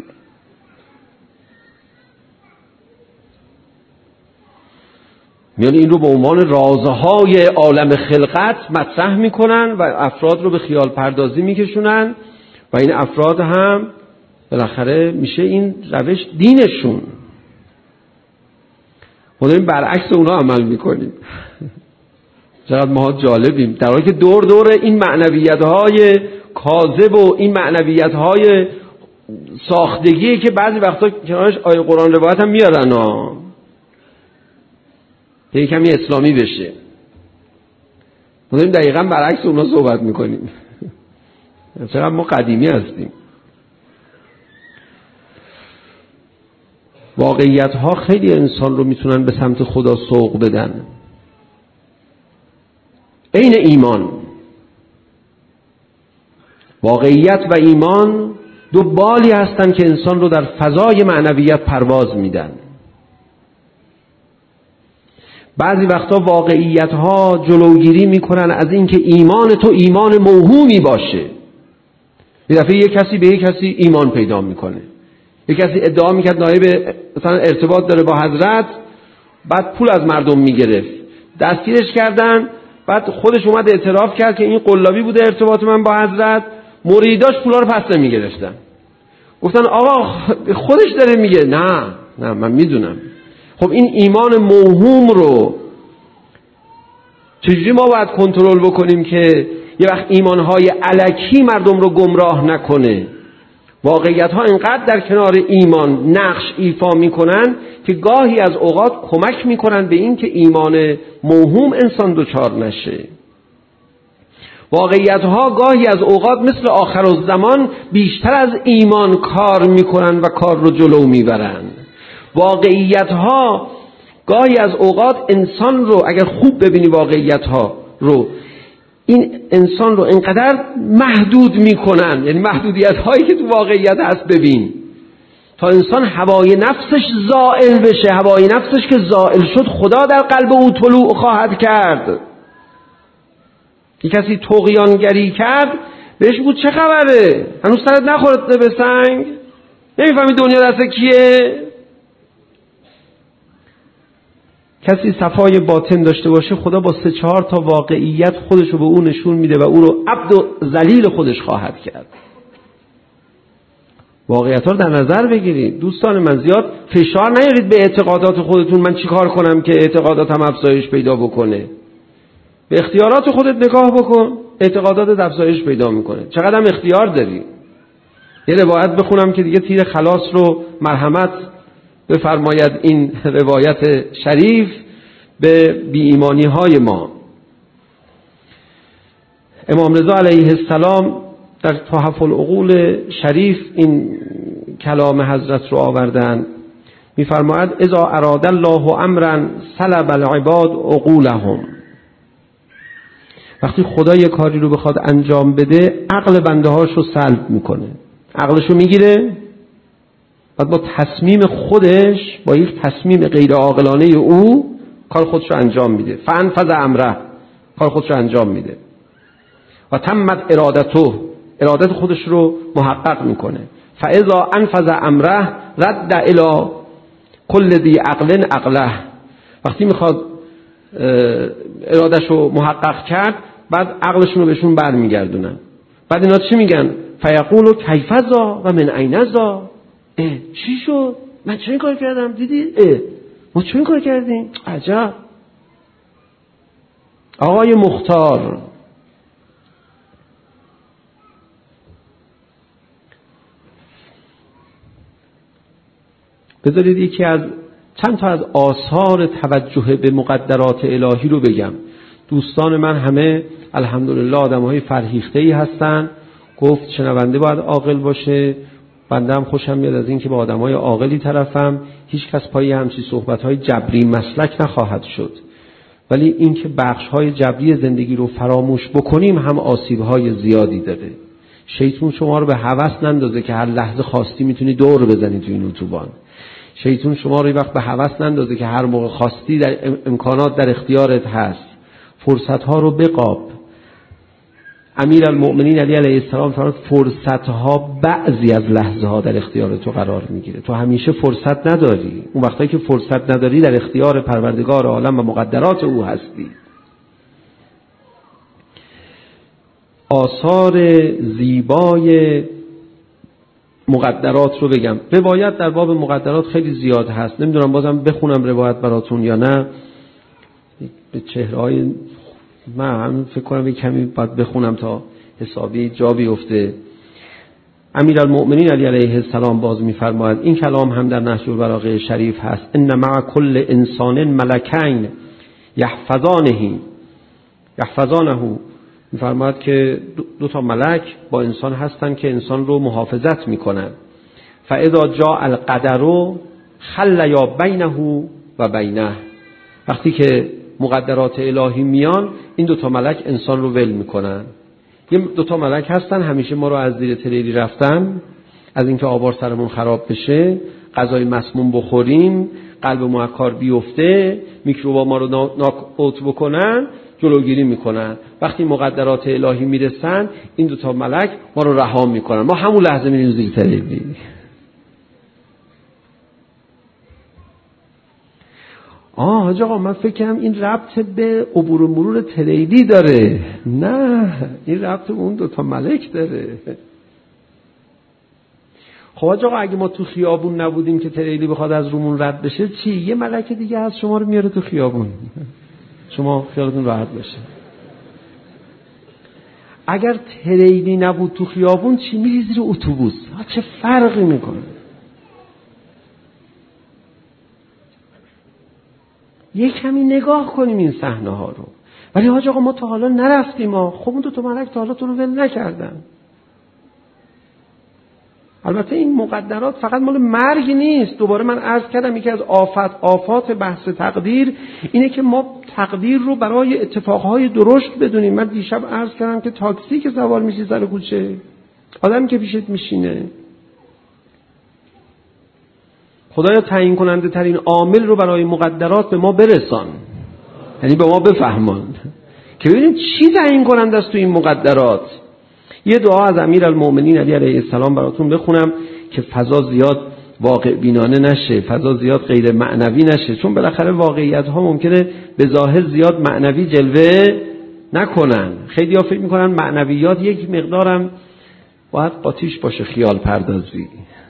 [SPEAKER 2] یعنی این رو به عنوان رازهای عالم خلقت مطرح میکنن و افراد رو به خیال پردازی میکشونن و این افراد هم بالاخره میشه این روش دینشون. ما داریم برعکس اونا عمل میکنیم. چقدر ما جالبیم، در حالی که دور دور این معنویت‌های کاذب و این معنویت‌های ساختگی که بعضی وقتا کنارش آیه قرآن روایت هم میارن یه کمی اسلامی بشه. ما داریم دقیقاً برعکس اونا صحبت میکنیم. چقدر ما قدیمی هستیم. واقعیت ها خیلی انسان رو میتونن به سمت خدا سوق بدن. عین ایمان، واقعیت و ایمان دو بالی هستن که انسان رو در فضای معنویت پرواز میدن. بعضی وقتا واقعیت ها جلوگیری میکنن از اینکه ایمان تو ایمان موهومی باشه. یه دفعه یک کسی به یک کسی ایمان پیدا میکنه. یک کسی ادعا میکرد نایب مثلا ارتباط داره با حضرت، بعد پول از مردم میگرفت، دستگیرش کردن، بعد خودش اومد اعتراف کرد که این قلابی بوده ارتباط من با حضرت، مریداش پولا رو پس نمیگرفتن. گفتن آقا خودش داره میگه. نه من میدونم. خب این ایمان موهوم رو چجوری ما باید کنترل بکنیم که یه وقت ایمانهای الکی مردم رو گمراه نکنه؟ واقعیت ها اینقدر در کنار ایمان نقش ایفا میکنن که گاهی از اوقات کمک میکنن به این که ایمان موهوم انسان دچار نشه. واقعیت ها گاهی از اوقات مثل آخرالزمان بیشتر از ایمان کار میکنن و کار رو جلو میبرن. واقعیت ها گاهی از اوقات انسان رو اگر خوب ببینی واقعیت ها رو، این انسان رو اینقدر محدود میکنن، یعنی محدودیت هایی که تو واقعیت هست ببین، تا انسان هوای نفسش زائل بشه. هوای نفسش که زائل شد خدا در قلب او طلوع خواهد کرد. یک کسی طغیانگری کرد بهش بود چه خبره؟ هنوز سرت نخورده به سنگ؟ نمیفهمی دنیا دست کیه؟ کسی صفای باطن داشته باشه خدا با 3-4 تا واقعیت خودش رو به اون نشون میده و او رو عبد و ذلیل خودش خواهد کرد. واقعیت ها رو در نظر بگیرید. دوستان من زیاد فشار نیارید به اعتقادات خودتون من چی کار کنم که اعتقاداتم افزایش پیدا بکنه. به اختیارات خودت نگاه بکن، اعتقاداتت افزایش پیدا میکنه. چقدر هم اختیار داری. یه روایت بخونم که دیگه تیر خلاص رو مرحمت بفرماید این روایت شریف به بی ایمانی های ما. امام رضا علیه السلام در تحف العقول شریف این کلام حضرت رو آوردن. میفرماید اذا اراد الله امرا سلب العباد عقولهم. وقتی خدا یک کاری رو بخواد انجام بده عقل بنده هاشو سلب میکنه، عقلشو میگیره، بعد با تصمیم خودش، با یک تصمیم غیر عاقلانه او کار خودش رو انجام میده. فانفذ امره، کار خودش رو انجام میده. و تمت ارادته، ارادت خودش رو محقق میکنه. فاذا انفذ امره رد الی کل ذی عقل عقله. وقتی میخواد ارادش رو محقق کرد بعد عقلشون رو بهشون برمیگردونن. بعد اینا چی میگن؟ فیقولوا کیف ذا و من این ذا. چی شد؟ من چه این کار کردم؟ دیدی؟ ما چه این کار کردیم؟ عجب. آقای مختار، بذارید یکی از چند تا از آثار توجه به مقدرات الهی رو بگم. دوستان من همه الحمدلله آدم‌های فرهیخته‌ای هستن. گفت شنونده باید عاقل باشه. بنده هم خوشم میاد از این که با آدم‌های عاقلی طرفم. هیچ کس پای همچین صحبت‌های جبری مسلک نخواهد شد. ولی این که بخش‌های جبری زندگی رو فراموش بکنیم هم آسیب‌های زیادی داره. شیطان شما رو به هوس نندازه که هر لحظه خواستی میتونی دور بزنی تو این اتوبان. شیطان شما رو یه وقت به هوس نندازه که هر موقع خواستی در امکانات در اختیارت هست. فرصت‌ها رو بقاب. امیرالمؤمنین علی علیه السلام فرمود فرصت‌ها بعضی از لحظه‌ها در اختیار تو قرار میگیره. تو همیشه فرصت نداری. اون وقتایی که فرصت نداری در اختیار پروردگار عالم و مقدرات او هستی. آثار زیبای مقدرات رو بگم. روایت در باب مقدرات خیلی زیاد هست. نمیدونم بازم بخونم روایت براتون یا نه. به چهره‌های من فکر کنم یک کمی باید بخونم تا حسابی جا بیفته. امیرالمؤمنین علی علیه السلام باز می‌فرماید، این کلام هم در نهج البلاغه شریف هست، ان مع کل انسان ملکین یحفظانه می‌فرماید که دو تا ملک با انسان هستن که انسان رو محافظت میکنن. فاذا جاء القدر خل یا بینه و بینه، وقتی که مقدرات الهی میان این دو تا ملک انسان رو ول میکنن. یه دو تا ملک هستن همیشه ما رو از زیر تریلی رفتن، از اینکه آوار سرمون خراب بشه، غذای مسموم بخوریم، قلب ما از کار بیفته، میکروبا ما رو ناک اوت بکنن، جلوگیری میکنن. وقتی مقدرات الهی میرسن این دو تا ملک ما رو رها میکنن، ما همون لحظه میریم زیر تریلی. حاج آقا من فکر کنم این ربط به عبور و مرور تریلی داره. نه، این ربط به اون دو تا ملک داره. خب حاج آقا اگه ما تو خیابون نبودیم که تریلی بخواد از رومون رد بشه چی؟ یه ملک دیگه از شما رو میاره تو خیابون، شما خیالتون راحت بشه. اگر تریلی نبود تو خیابون چی؟ میری زیر اتوبوس، چه فرقی میکنه؟ یک کمی نگاه کنیم این صحنه ها رو. ولی حاج آقا ما تا حالا نرفتیم. خب اون دو تا ملک تا حالا تو رو ول نکردن. البته این مقدرات فقط مال مرگ نیست. دوباره من عرض کردم یکی از آفات بحث تقدیر اینه که ما تقدیر رو برای اتفاقهای درشت بدونیم. من دیشب عرض کردم که تاکسی که سوار میشی سر کوچه، آدمی که پیشت میشینه، خدایا تعیین کننده ترین عامل رو برای مقدرات به ما برسان، یعنی به ما بفهمان که ببینیم چی تعیین کننده است تو این مقدرات. یه دعا از امیرالمؤمنین علی علیه السلام براتون بخونم که فضا زیاد واقع بینانه نشه، فضا زیاد غیر معنوی نشه، چون بالاخره واقعیت ها ممکنه به ظاهر زیاد معنوی جلوه نکنن. خیلی ها فکر میکنن معنویات یک مقدارم باید قاطیش باشه، خیال پردازی.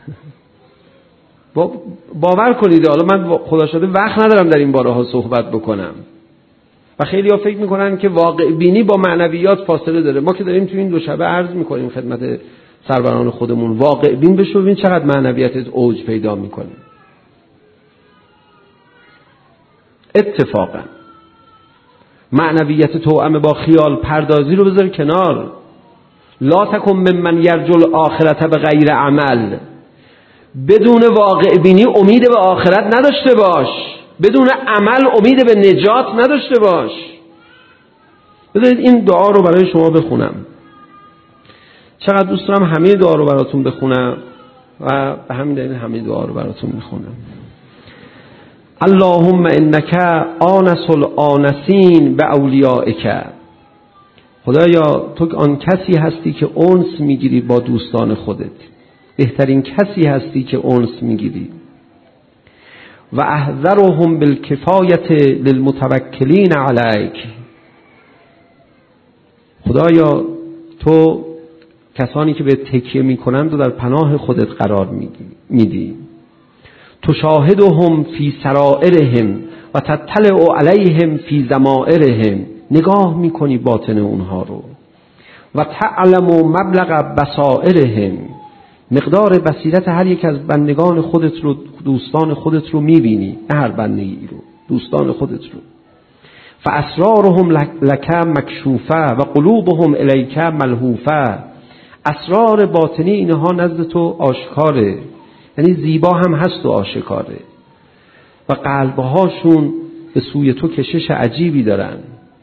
[SPEAKER 2] باور کنید حالا من خدا شده وقت ندارم در این باره ها صحبت بکنم و خیلی ها فکر میکنن که واقع بینی با معنویات فاصله داره. ما که داریم تو این دو شبه عرض میکنیم خدمت سروران خودمون، واقع بین بشو ببین چقدر معنویت اوج پیدا میکنه. اتفاقا معنویت توأم با خیال پردازی رو بذار کنار. لا تکن ممن یرجو الاخرة بغیر عمل. بدون واقع بینی امید به آخرت نداشته باش، بدون عمل امید به نجات نداشته باش. بذارید این دعا رو برای شما بخونم. چقدر دوست دارم همه دعا رو براتون بخونم و به همین دلیل همه دعا رو براتون میخونم. اللهم انک آنس الآنسین به اولیائک. خدایا تو آن کسی هستی که انس میگیری با دوستان خودت، بهترین کسی هستی که انس میگیری. و احذرهم بالکفایت للمتوکلین علیک. خدایا تو کسانی که به تکیه میکنند و در پناه خودت قرار میدی. تشاهدهم فی سرائرهم و تطلع علیهم فی ضمائرهم. نگاه میکنی باطن اونها رو. و تعلم مبلغ بصائرهم. مقدار بصیرت هر یک از بندگان خودت رو، دوستان خودت رو میبینی، نه هر بندگی رو، دوستان خودت رو. فاسرارهم لک مکشوفه و قلوبهم الیک ملهوفه. اسرار باطنی اینها نزد تو آشکاره، یعنی زیبا هم هست و آشکاره، و قلبهاشون به سوی تو کشش عجیبی دارن.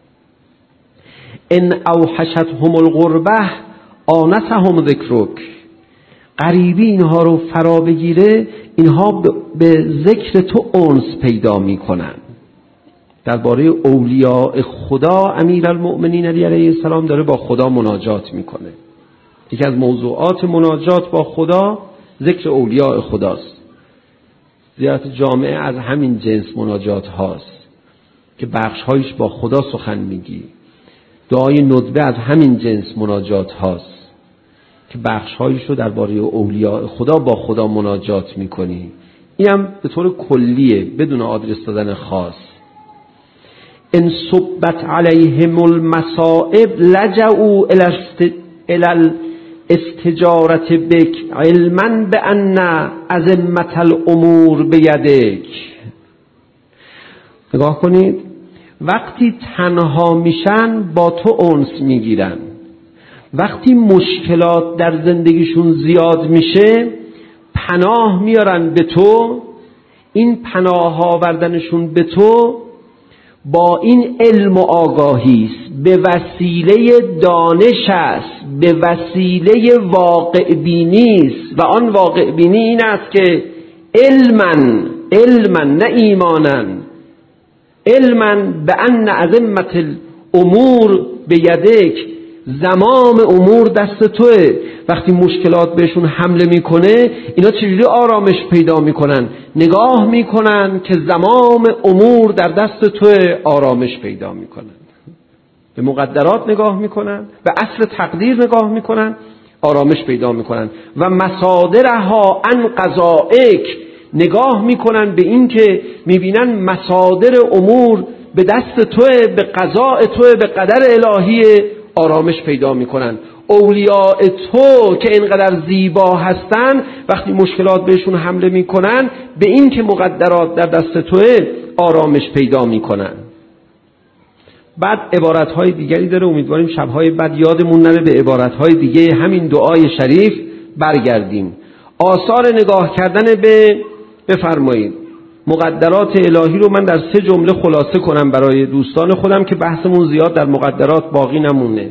[SPEAKER 2] ان اوحشتهم الغربه آنسهم ذکرک. غریبی اینها رو فرا بگیره، اینها به ذکر تو انس پیدا میکنن. درباره اولیاء خدا امیرالمؤمنین علی علیه السلام داره با خدا مناجات میکنه. یکی از موضوعات مناجات با خدا ذکر اولیاء خداست. زیارت جامعه از همین جنس مناجات هاست که بخشهایش با خدا سخن میگی. دعای ندبه از همین جنس مناجات هاست که بخشهایش رو درباره اولیاء خدا با خدا مناجات میکنی. اینم به طور کلیه بدون آدرس دادن خاص. ان صبت علیهم المصائب لجؤوا الی الاستجارة بک علما بان عظمت الامور بیدک. نگاه کنید. وقتی تنها میشن با تو انس میگیرن، وقتی مشکلات در زندگیشون زیاد میشه پناه میارن به تو. این پناه آوردنشون به تو با این علم و آگاهی است، به وسیله دانش است، به وسیله واقع بینی است. و آن واقع بینی این است که علما نه ایمانا، علما به ان عظمت الامور به یدک، زمام امور دست توه. وقتی مشکلات بهشون حمله میکنه اینا چجوری آرامش پیدا میکنن؟ نگاه میکنن که زمام امور در دست توه، آرامش پیدا میکنن. به مقدرات نگاه میکنن، به اصل تقدیر نگاه میکنن، آرامش پیدا میکنن. و مصادرها عن قضائک، نگاه میکنن به این که میبینن مصادر امور به دست توه، به قضاء توه، به قدر الهی، آرامش پیدا میکنن. اولیاء تو که اینقدر زیبا هستن وقتی مشکلات بهشون حمله میکنن به این که مقدرات در دست توه آرامش پیدا میکنن. بعد عبارتهای دیگری داره، امیدواریم شبهای بعد یادمون نره به عبارتهای دیگه همین دعای شریف برگردیم. آثار نگاه کردن به بفرمایید مقدرات الهی رو من در 3 جمله خلاصه کنم برای دوستان خودم که بحثمون زیاد در مقدرات باقی نمونه.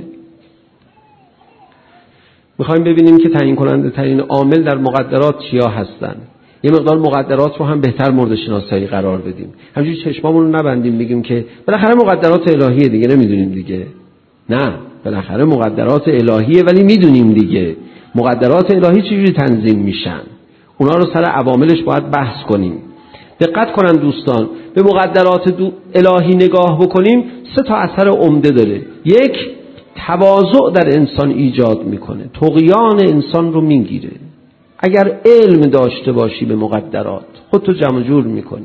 [SPEAKER 2] میخوایم ببینیم که تعیین کننده ترین عامل در مقدرات چیا هستن. یه مقدار مقدرات رو هم بهتر مورد شناسایی قرار بدیم. همینجوری چشمامون رو نبندیم بگیم که بالاخره مقدرات الهیه دیگه، نمیدونیم دیگه. نه، بالاخره مقدرات الهیه ولی میدونیم دیگه. مقدرات الهی چجوری تنظیم میشن؟ اونا رو سر عواملش باید بحث کنیم. دقت کنن دوستان، به مقدرات الهی نگاه بکنیم 3 تا اثر عمده داره. 1، تواضع در انسان ایجاد میکنه، طغیان انسان رو میگیره. اگر علم داشته باشی به مقدرات خودتو جمع جور میکنی.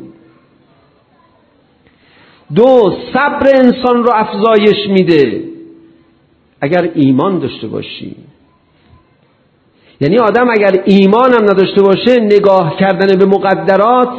[SPEAKER 2] 2، صبر انسان رو افزایش میده اگر ایمان داشته باشی. یعنی آدم اگر ایمان هم نداشته باشه نگاه کردن به مقدرات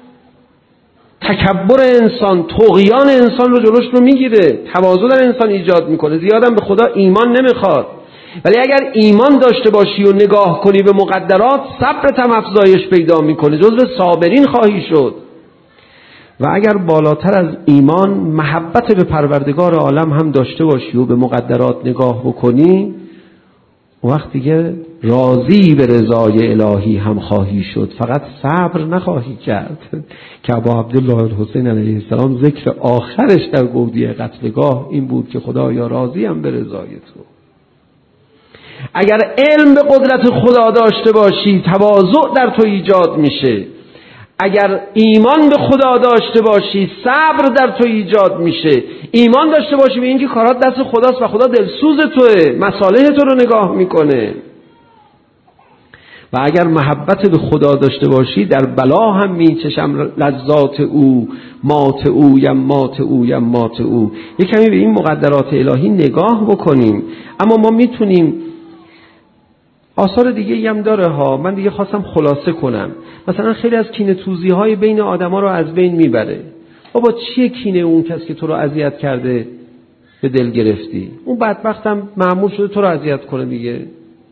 [SPEAKER 2] تکبر انسان، طغیان انسان رو جلوش رو میگیره، تواضع در انسان ایجاد میکنه. زیادم به خدا ایمان نمیخواد، ولی اگر ایمان داشته باشی و نگاه کنی به مقدرات صبرت هم افزایش پیدا میکنه، جزو صابرین خواهی شد. و اگر بالاتر از ایمان محبت به پروردگار عالم هم داشته باشی و به مقدرات نگاه بکنی، وقت دیگه راضی به رضای الهی هم خواهی شد، فقط صبر نخواهی کرد. که ابا عبدالله الحسین علیه السلام ذکر آخرش در گودی قتلگاه این بود که خدایا راضیم به رضای تو. اگر علم به قدرت خدا داشته باشی تواضع در تو ایجاد میشه. اگر ایمان به خدا داشته باشی صبر در تو ایجاد میشه. ایمان داشته باشی به اینکه کارات دست خداست و خدا دلسوز توئه، مصالح تو رو نگاه میکنه. و اگر محبت به خدا داشته باشی در بلا هم میچشم لذات او، مات او یمات او یمات او. یک کمی به این مقدرات الهی نگاه بکنیم. اما ما میتونیم آثار دیگه هم داره ها، من دیگه خواستم خلاصه کنم. مثلا خیلی از کینه توزی های بین آدما رو از بین میبره. بابا چیه کینه اون کسی که تو رو اذیت کرده به دل گرفتی؟ اون بدبختم مأمور شده تو رو اذیت کنه دیگه.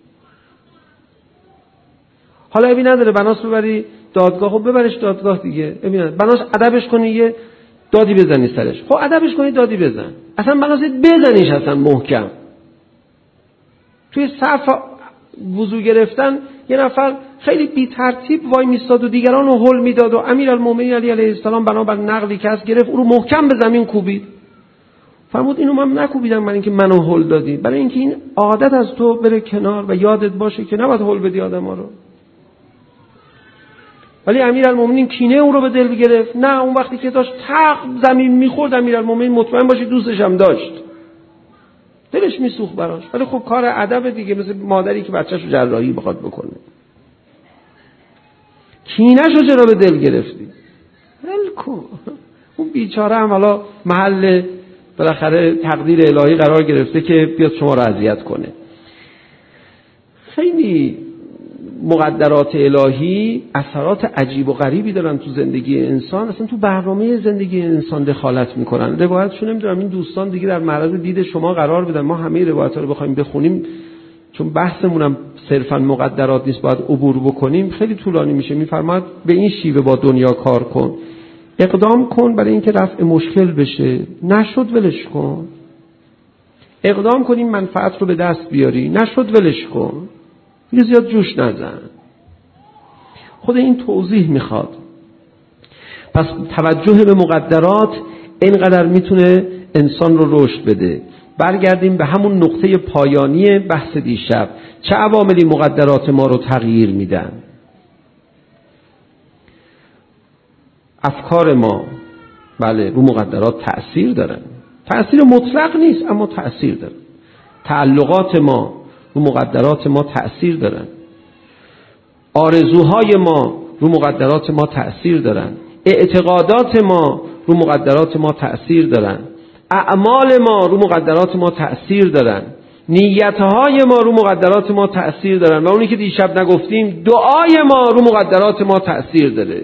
[SPEAKER 2] حالا ابی نداره بناس ببری دادگاه، خب ببرش دادگاه دیگه. ببین بناس ادبش کنی یه دادی بزنی سرش، خب ادبش کنی دادی بزن. اصلا بناس بزنیش اصلا محکم. توی صف وضو گرفتن یه نفر خیلی بی ترتیب وای میستاد و دیگران رو هل میداد و امیرالمومنین علی علیه السلام بنابر نقلی که از گرفت او رو محکم به زمین کوبید. فرمود اینو من نکوبیدم برای اینکه منو هل دادی، برای اینکه این عادت از تو بره کنار و یادت باشه که نباید هل بدی آدما رو. ولی امیرالمومنین کینه او رو به دل گرفت. نه، اون وقتی که داشت تق زمین میخورد امیرالمومنین مطمئن باشی دوستش هم داشت، دلش میسوخت براش. ولی خب کار ادب دیگه، مثل مادری که بچه‌شو جراحی بخواد بکنه. کینه‌شو چرا به دل گرفتی؟ ولکن اون بیچاره هم حالا محل بالاخره تقدیر الهی قرار گرفته که بیاد شما رو اذیت کنه. خیلی مقدرات الهی اثرات عجیب و غریبی دارن تو زندگی انسان، اصلا تو برنامه زندگی انسان دخالت میکنن. روایتشو نمیدونم این دوستان دیگه در معرض دید شما قرار بدن، ما همه روایت‌ها رو بخوایم بخونیم چون بحثمونم صرفا مقدرات نیست باید عبور بکنیم خیلی طولانی میشه. میفرماد به این شیوه با دنیا کار کن، اقدام کن برای اینکه رفع مشکل بشه، نشد ولش کن. اقدام کن این منفعت رو به دست بیاری، نشد ولش کن، یه زیاد جوش نزن. خود این توضیح میخواد. پس توجه به مقدرات اینقدر میتونه انسان رو رشد بده. برگردیم به همون نقطه پایانی بحث دیشب، چه عواملی مقدرات ما رو تغییر میدن؟ افکار ما بله رو مقدرات تأثیر دارن، تأثیر مطلق نیست اما تأثیر دارن. تعلقات ما رو مقدرات ما تأثیر دارن، آرزوهای ما رو مقدرات ما تأثیر دارن، اعتقادات ما رو مقدرات ما تأثیر دارن، اعمال ما رو مقدرات ما تأثیر دارن، نیتهای ما رو مقدرات ما تأثیر دارن. و اونی که دیشب نگفتیم دعای ما رو مقدرات ما تأثیر داره.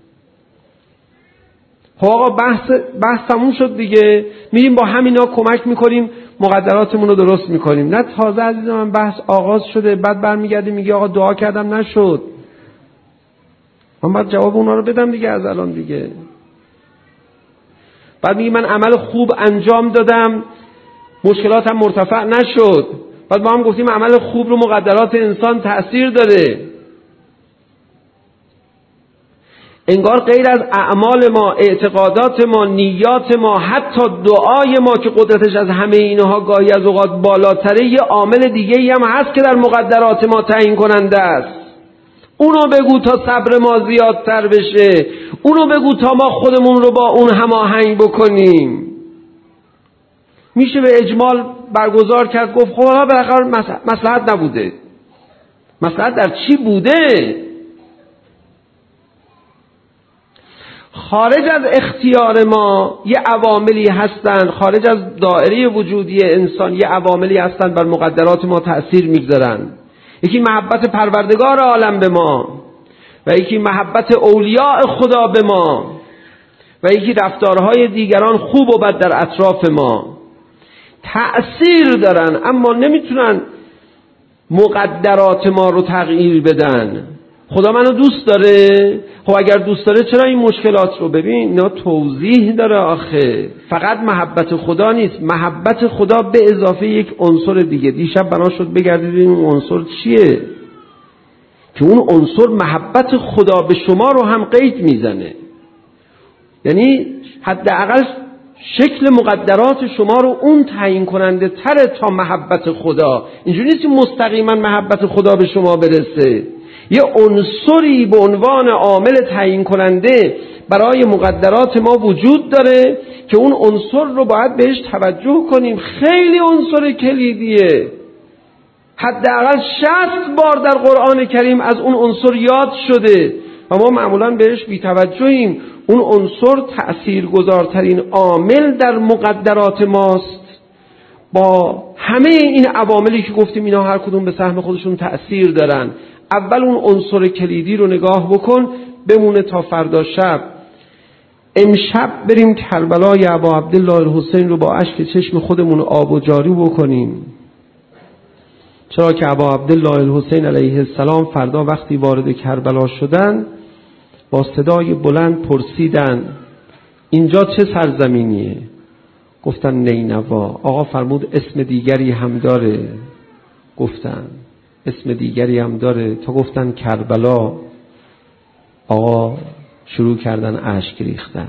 [SPEAKER 2] خب آقا بحث تموم شد دیگه، میریم با همینا کمک میکنیم مقدراتمون رو درست میکنیم. نه تازه عزیز من بحث آغاز شده بعد برمیگردیم میگه آقا دعا کردم نشد. من باید جواب اونا رو بدم دیگه از الان دیگه. بعد میگه من عمل خوب انجام دادم مشکلاتم مرتفع نشد. بعد ما هم گفتیم عمل خوب رو مقدرات انسان تأثیر داره. انگار غیر از اعمال ما، اعتقادات ما، نیات ما، حتی دعای ما که قدرتش از همه اینها گاهی از اوقات بالاتره، یه عامل دیگه‌ای هم هست که در مقدرات ما تعیین کننده است. اونو بگو تا صبر ما زیادتر بشه، اونو بگو تا ما خودمون رو با اون هماهنگ بکنیم. میشه به اجمال برگزار کرد گفت خب حالا بالاخره مصلحت نبوده. مصلحت در چی بوده؟ خارج از اختیار ما یه عواملی هستن، خارج از دایره وجودی انسان یه عواملی هستن بر مقدرات ما تأثیر میگذارن. یکی محبت پروردگار عالم به ما و یکی محبت اولیاء خدا به ما و یکی رفتارهای دیگران خوب و بد در اطراف ما تأثیر دارن، اما نمیتونن مقدرات ما رو تغییر بدن. خدا منو دوست داره، خب اگر دوست داره چرا این مشکلات رو؟ ببین اینا توضیح داره آخه. فقط محبت خدا نیست، محبت خدا به اضافه یک عنصر دیگه. دیشب بنا شد بگردید ببینیم اون عنصر چیه که اون عنصر محبت خدا به شما رو هم قید میزنه. یعنی حداقل شکل مقدرات شما رو اون تعیین کننده تره تا محبت خدا. اینجوری نیست مستقیما محبت خدا به شما برسه. یه عنصری به عنوان عامل تعیین کننده برای مقدرات ما وجود داره که اون عنصر رو باید بهش توجه کنیم. خیلی عنصر کلیدیه. حداقل 60 بار در قرآن کریم از اون عنصر یاد شده و ما معمولاً بهش بی‌توجهیم. اون عنصر تأثیرگذارترین عامل در مقدرات ماست. با همه این عواملی که گفتیم اینا هر کدوم به سهم خودشون تأثیر دارن. اول اون عنصر کلیدی رو نگاه بکن، بمونه تا فردا شب. امشب بریم کربلای ابا عبدالله الحسین رو با اشک چشم خودمون آب و جاری بکنیم. چرا که ابا عبدالله الحسین علیه السلام فردا وقتی وارد کربلا شدن با صدای بلند پرسیدن اینجا چه سرزمینیه؟ گفتن نینوا. آقا فرمود اسم دیگری هم داره. گفتن اسم دیگری هم داره. تا گفتن کربلا آقا شروع کردن اشک ریختن.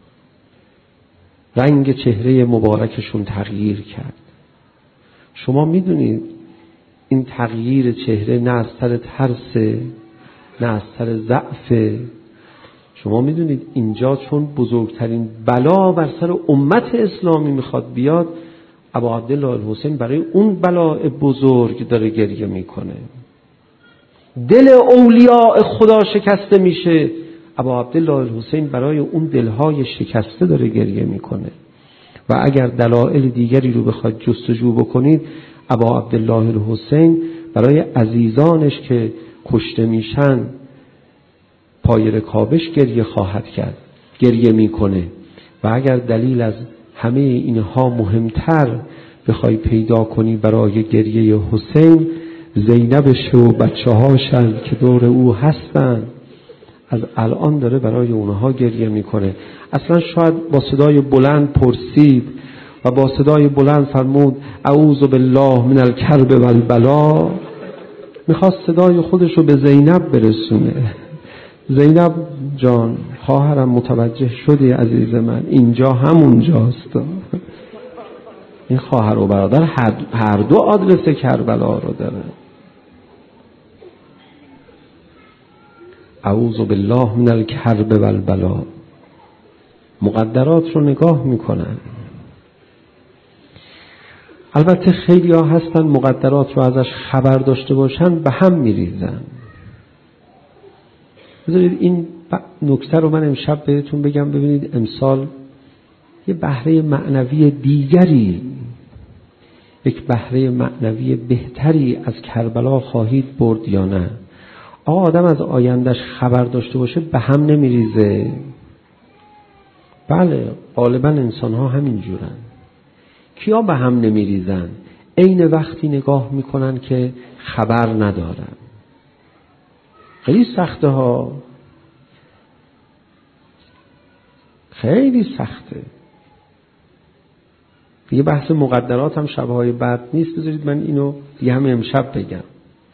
[SPEAKER 2] رنگ چهره مبارکشون تغییر کرد. شما میدونید این تغییر چهره نه از سر ترس نه از سر ضعف. شما میدونید اینجا چون بزرگترین بلا بر سر امت اسلامی میخواد بیاد، ابا عبدالله الحسین برای اون بلاء بزرگ داره گریه میکنه. دل اولیاء خدا شکسته میشه، ابا عبدالله الحسین برای اون دلهای شکسته داره گریه میکنه. و اگر دلایل دیگری رو بخواید جستجو بکنید، ابا عبدالله الحسین برای عزیزانش که کشته میشن پای رکابش گریه خواهد کرد، گریه میکنه. و اگر دلیل از همه اینها مهمتر بخوای پیدا کنی برای گریه حسین، زینبش و بچه‌هاشن که دور او هستن، از الان داره برای اونها گریه میکنه. اصلا شاید با صدای بلند پرسید و با صدای بلند فرمود اعوذ بالله من الکرب والبلا، میخواست صدای خودش رو به زینب برسونه. زینب جان خواهرم متوجه شدی عزیز من، اینجا همونجاست. این خواهر و برادر هر دو آدرس کربلا رو داره. اعوذ بالله من الکرب والبلا. مقدرات رو نگاه میکنن. البته خیلی ها هستن مقدرات رو ازش خبر داشته باشن به هم میریزن. بذارید این نکته رو من امشب بهتون بگم، ببینید امسال یه بهره معنوی دیگری، یک بهره معنوی بهتری از کربلا خواهید برد یا نه. آدم از آیندهش خبر داشته باشه به هم نمیریزه. بله غالبا انسان ها همین جورن. کیا به هم نمیریزن؟ عین وقتی نگاه میکنن که خبر ندارن. خیلی سخته ها، خیلی سخته. دیگه بحث مقدرات هم شبهای بعد نیست. بذارید من اینو دیگه هم امشب بگم.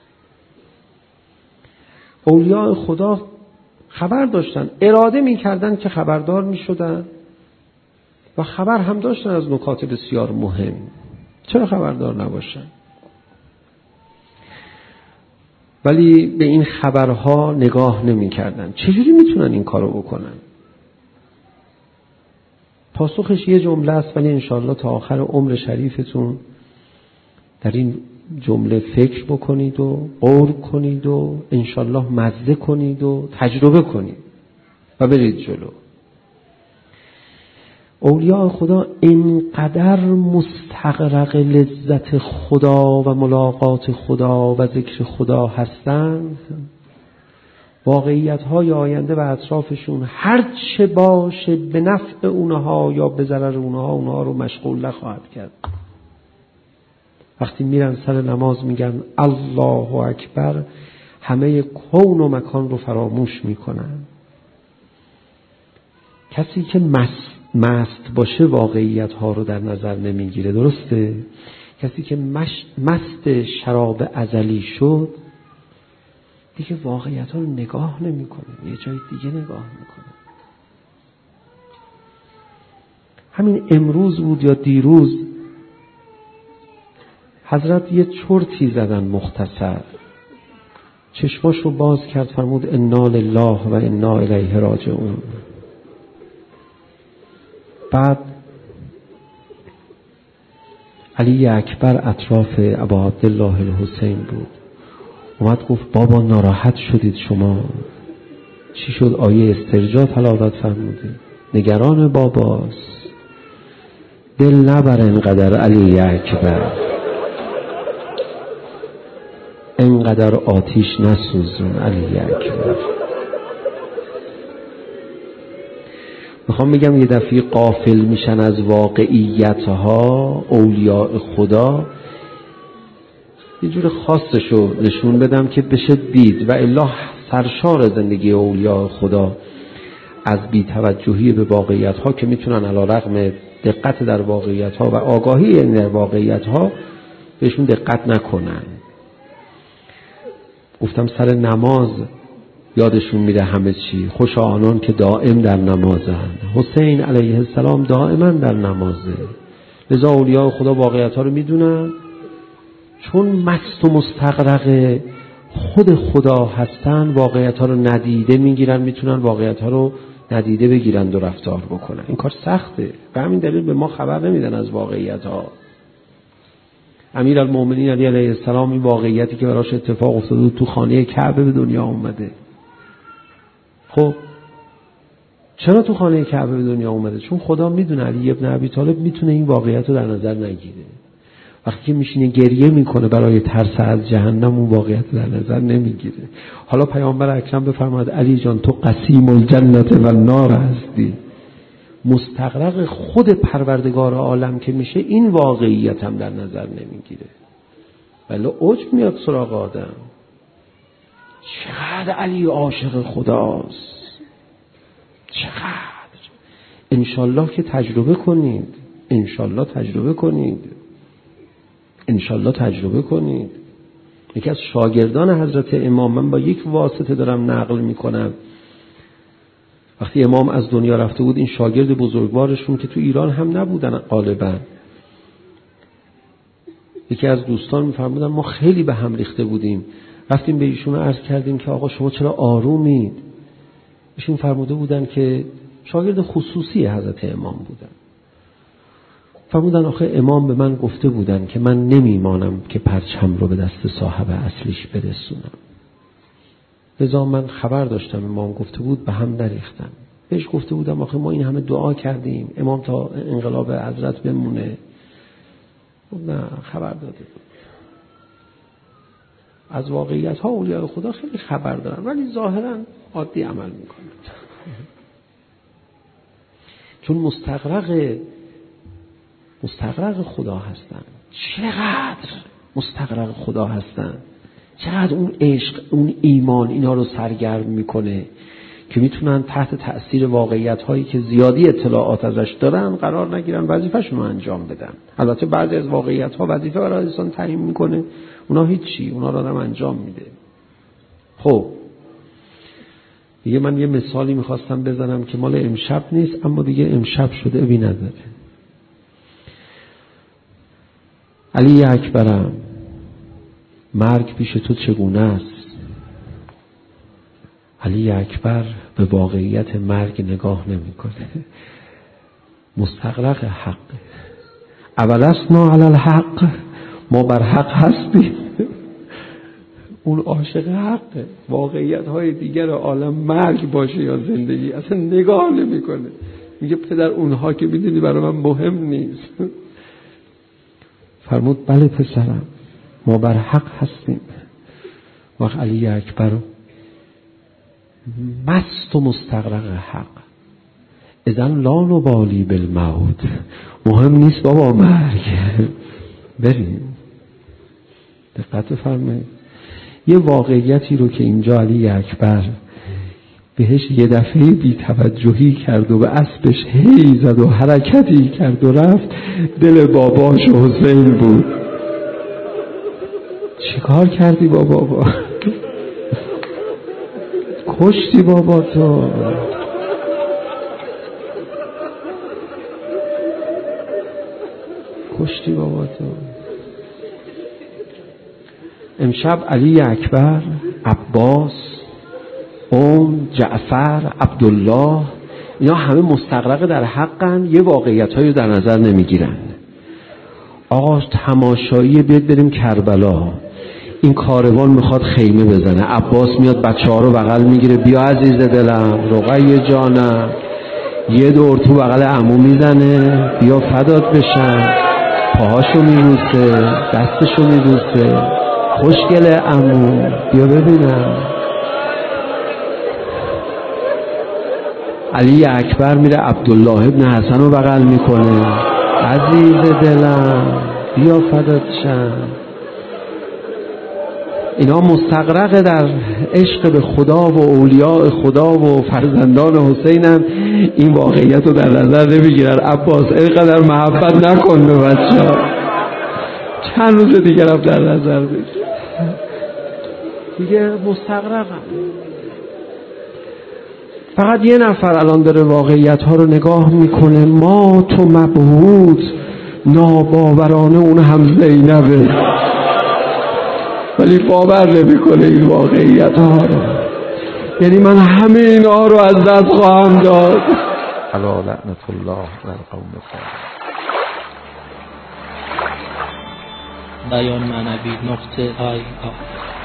[SPEAKER 2] اولیاء خدا خبر داشتن، اراده میکردن که خبردار میشدن و خبر هم داشتن از نکات بسیار مهم. چرا خبردار نباشن؟ ولی به این خبرها نگاه نمیکردن. چجوری میتونن این کارو بکنن؟ پاسخش یه جمله است، ولی انشاءالله تا آخر عمر شریفتون در این جمله فکر بکنید و غور کنید و انشاءالله مزه کنید و تجربه کنید و برید جلو. اولیاء خدا اینقدر مستغرق لذت خدا و ملاقات خدا و ذکر خدا هستند، واقعیت‌های آینده و اطرافشون هر چه باشه به نفع اونها یا به ضرر اونها رو مشغول نخواهد کرد. وقتی میرن سر نماز میگن الله اکبر، همه کون و مکان رو فراموش میکنن. کسی که مست باشه واقعیت ها رو در نظر نمیگیره، درسته؟ کسی که مست شراب ازلی شد دیگه واقعیت ها رو نگاه نمیکنه، یه جای دیگه نگاه میکنه. همین امروز بود یا دیروز حضرت یه چرتی زدن مختصر، چشماش رو باز کرد فرمود انا لله و انا الیه راجعون. بعد علی اکبر اطراف ابا عبدالله الحسین بود، اومد گفت بابا ناراحت شدید شما، چی شد؟ آیه استرجاع تلاوت فرمودید، نگران باباست. دل نبر انقدر علی اکبر، انقدر آتیش نسوزون علی اکبر. میخوام بگم یه دفعه غافل میشن از واقعیتها اولیاء خدا، یه جور خاصشو نشون بدم که بشه دید، و الا سرشار زندگی اولیاء خدا از بی‌توجهی به واقعیتها که میتونن علی رغم دقت در واقعیتها و آگاهی در واقعیتها بهشون دقت نکنن. گفتم سر نماز یادشون میره همه چی. خوش آنان که دائم در نمازند. حسین علیه السلام دائما در نمازه. لذا اولیاء خدا واقعیتها رو میدونن، چون مست و مستغرق خود خدا هستن واقعیتها رو ندیده میگیرن، میتونن واقعیتها رو ندیده بگیرن و رفتار بکنن. این کار سخته، به همین دلیل به ما خبر نمیدن از واقعیتها. امیرالمومنین علی علیه السلام این واقعیتی که براش اتفاق افتاده تو خانه کعبه به دنیا اومده. خب چرا تو خانه کعبه به دنیا اومده؟ چون خدا میدونه علی ابن ابی طالب میتونه این واقعیت رو در نظر نگیره وقتی میشینه گریه میکنه برای ترس از جهنم، اون واقعیت در نظر نمیگیره. حالا پیامبر اکرم بفرماد علی جان تو قسیم الجنت و النار هستی، مستغرق خود پروردگار عالم که میشه، این واقعیت هم در نظر نمیگیره. ولی عجب میاد سراغ آدم. چقدر علی عاشق خداست، چقدر. انشالله که تجربه کنید، انشالله تجربه کنید، انشالله تجربه کنید. یکی از شاگردان حضرت امام، من با یک واسطه دارم نقل میکنم، وقتی امام از دنیا رفته بود، این شاگرد بزرگوارشون که تو ایران هم نبودن غالبا، یکی از دوستان میفرمودن ما خیلی به هم ریخته بودیم، رفتیم به ایشون عرض کردیم که آقا شما چرا آرومید؟ ایشون فرموده بودن که شاگرد خصوصی حضرت امام بودن، فرمودن آخه امام به من گفته بودن که من نمیمانم که پرچم رو به دست صاحب اصلیش برسونم، لذا من خبر داشتم امام گفته بود به هم نریختم. بهش گفته بودم آخه ما این همه دعا کردیم امام تا انقلاب حضرت بمونه، نه خبر داده بود. از واقعیت ها اولیاء خدا خیلی خبر دارن ولی ظاهرا عادی عمل میکنن، چون مستغرق خدا هستن. چقدر مستغرق خدا هستن، چقدر اون عشق، اون ایمان اینا رو سرگرم میکنه که میتونن تحت تأثیر واقعیت هایی که زیادی اطلاعات ازش دارن قرار نگیرن، وظیفه‌شون رو انجام بدن. البته بعضی از واقعیت ها وظیفه برای انسان تعیین میکنه، اونا هیچی، اونا رو هم انجام میده. خب دیگه من یه مثالی میخواستم بزنم که مال امشب نیست، اما دیگه امشب شده ابی نداره. علی اکبرم، مرگ پیش تو چگونه است؟ علی اکبر به واقعیت مرگ نگاه نمیکنه، مستغرق حق. اولسنا علی الحق، ما بر حق هستیم. اون عاشق حقه. واقعیت های دیگر عالم مرگ باشه یا زندگی اصلا نگاه نمیکنه، میگه پدر اونها که میدونی برای من مهم نیست. فرمود بله پسرم ما بر حق هستیم. وقت علی اکبر مست و مستغرق حق، اذن لا نبالی بالموت، مهم نیست بابا مرگ، بریم. دقت فرمایید یه واقعیتی رو که اینجا علی اکبر بهش یه دفعه بی توجهی کرد و به اسبش هی زد و حرکتی کرد و رفت، دل باباش حسین بود. چیکار کردی با بابا؟ کشتی بابا تو. کشتی بابا تو. امشب علی اکبر، عباس، جعفر، عبدالله، اینا همه مستغرق در حقن، یه واقعیت‌هایی در نظر نمیگیرن. آقا تماشایی بیاد بریم کربلا، این کاروان میخواد خیمه بزنه، عباس میاد بچه‌ها رو بغل میگیره، بیا عزیز دلم، رقیه جانم، یه دور تو بغل عمو میزنه، بیا فدات بشن، پاهاشو میبوسه، دستشو میبوسه، خوشگله عمو، بیا ببینم. علی اکبر میره عبدالله ابن حسن رو بغل میکنه، عزیز دلم بیا فدات شم. اینا مستغرق در عشق به خدا و اولیاء خدا و فرزندان حسینن، این واقعیت رو در نظر نمیگیرن. عباس اینقدر محبت نکن به بچه ها، چند روز دیگر هم در نظر بگیر، دیگه مستغرقم. فقط یه نفر الان داره واقعیت ها رو نگاه میکنه، ما تو مبهوت ناباورانه، اون هم زینبه، ولی باور نمیکنه این واقعیت ها رو. یعنی من همه اینا رو از دست خواهم داد. علی لعنت الله و القوم الظالمین.
[SPEAKER 1] بیان معنوی .ir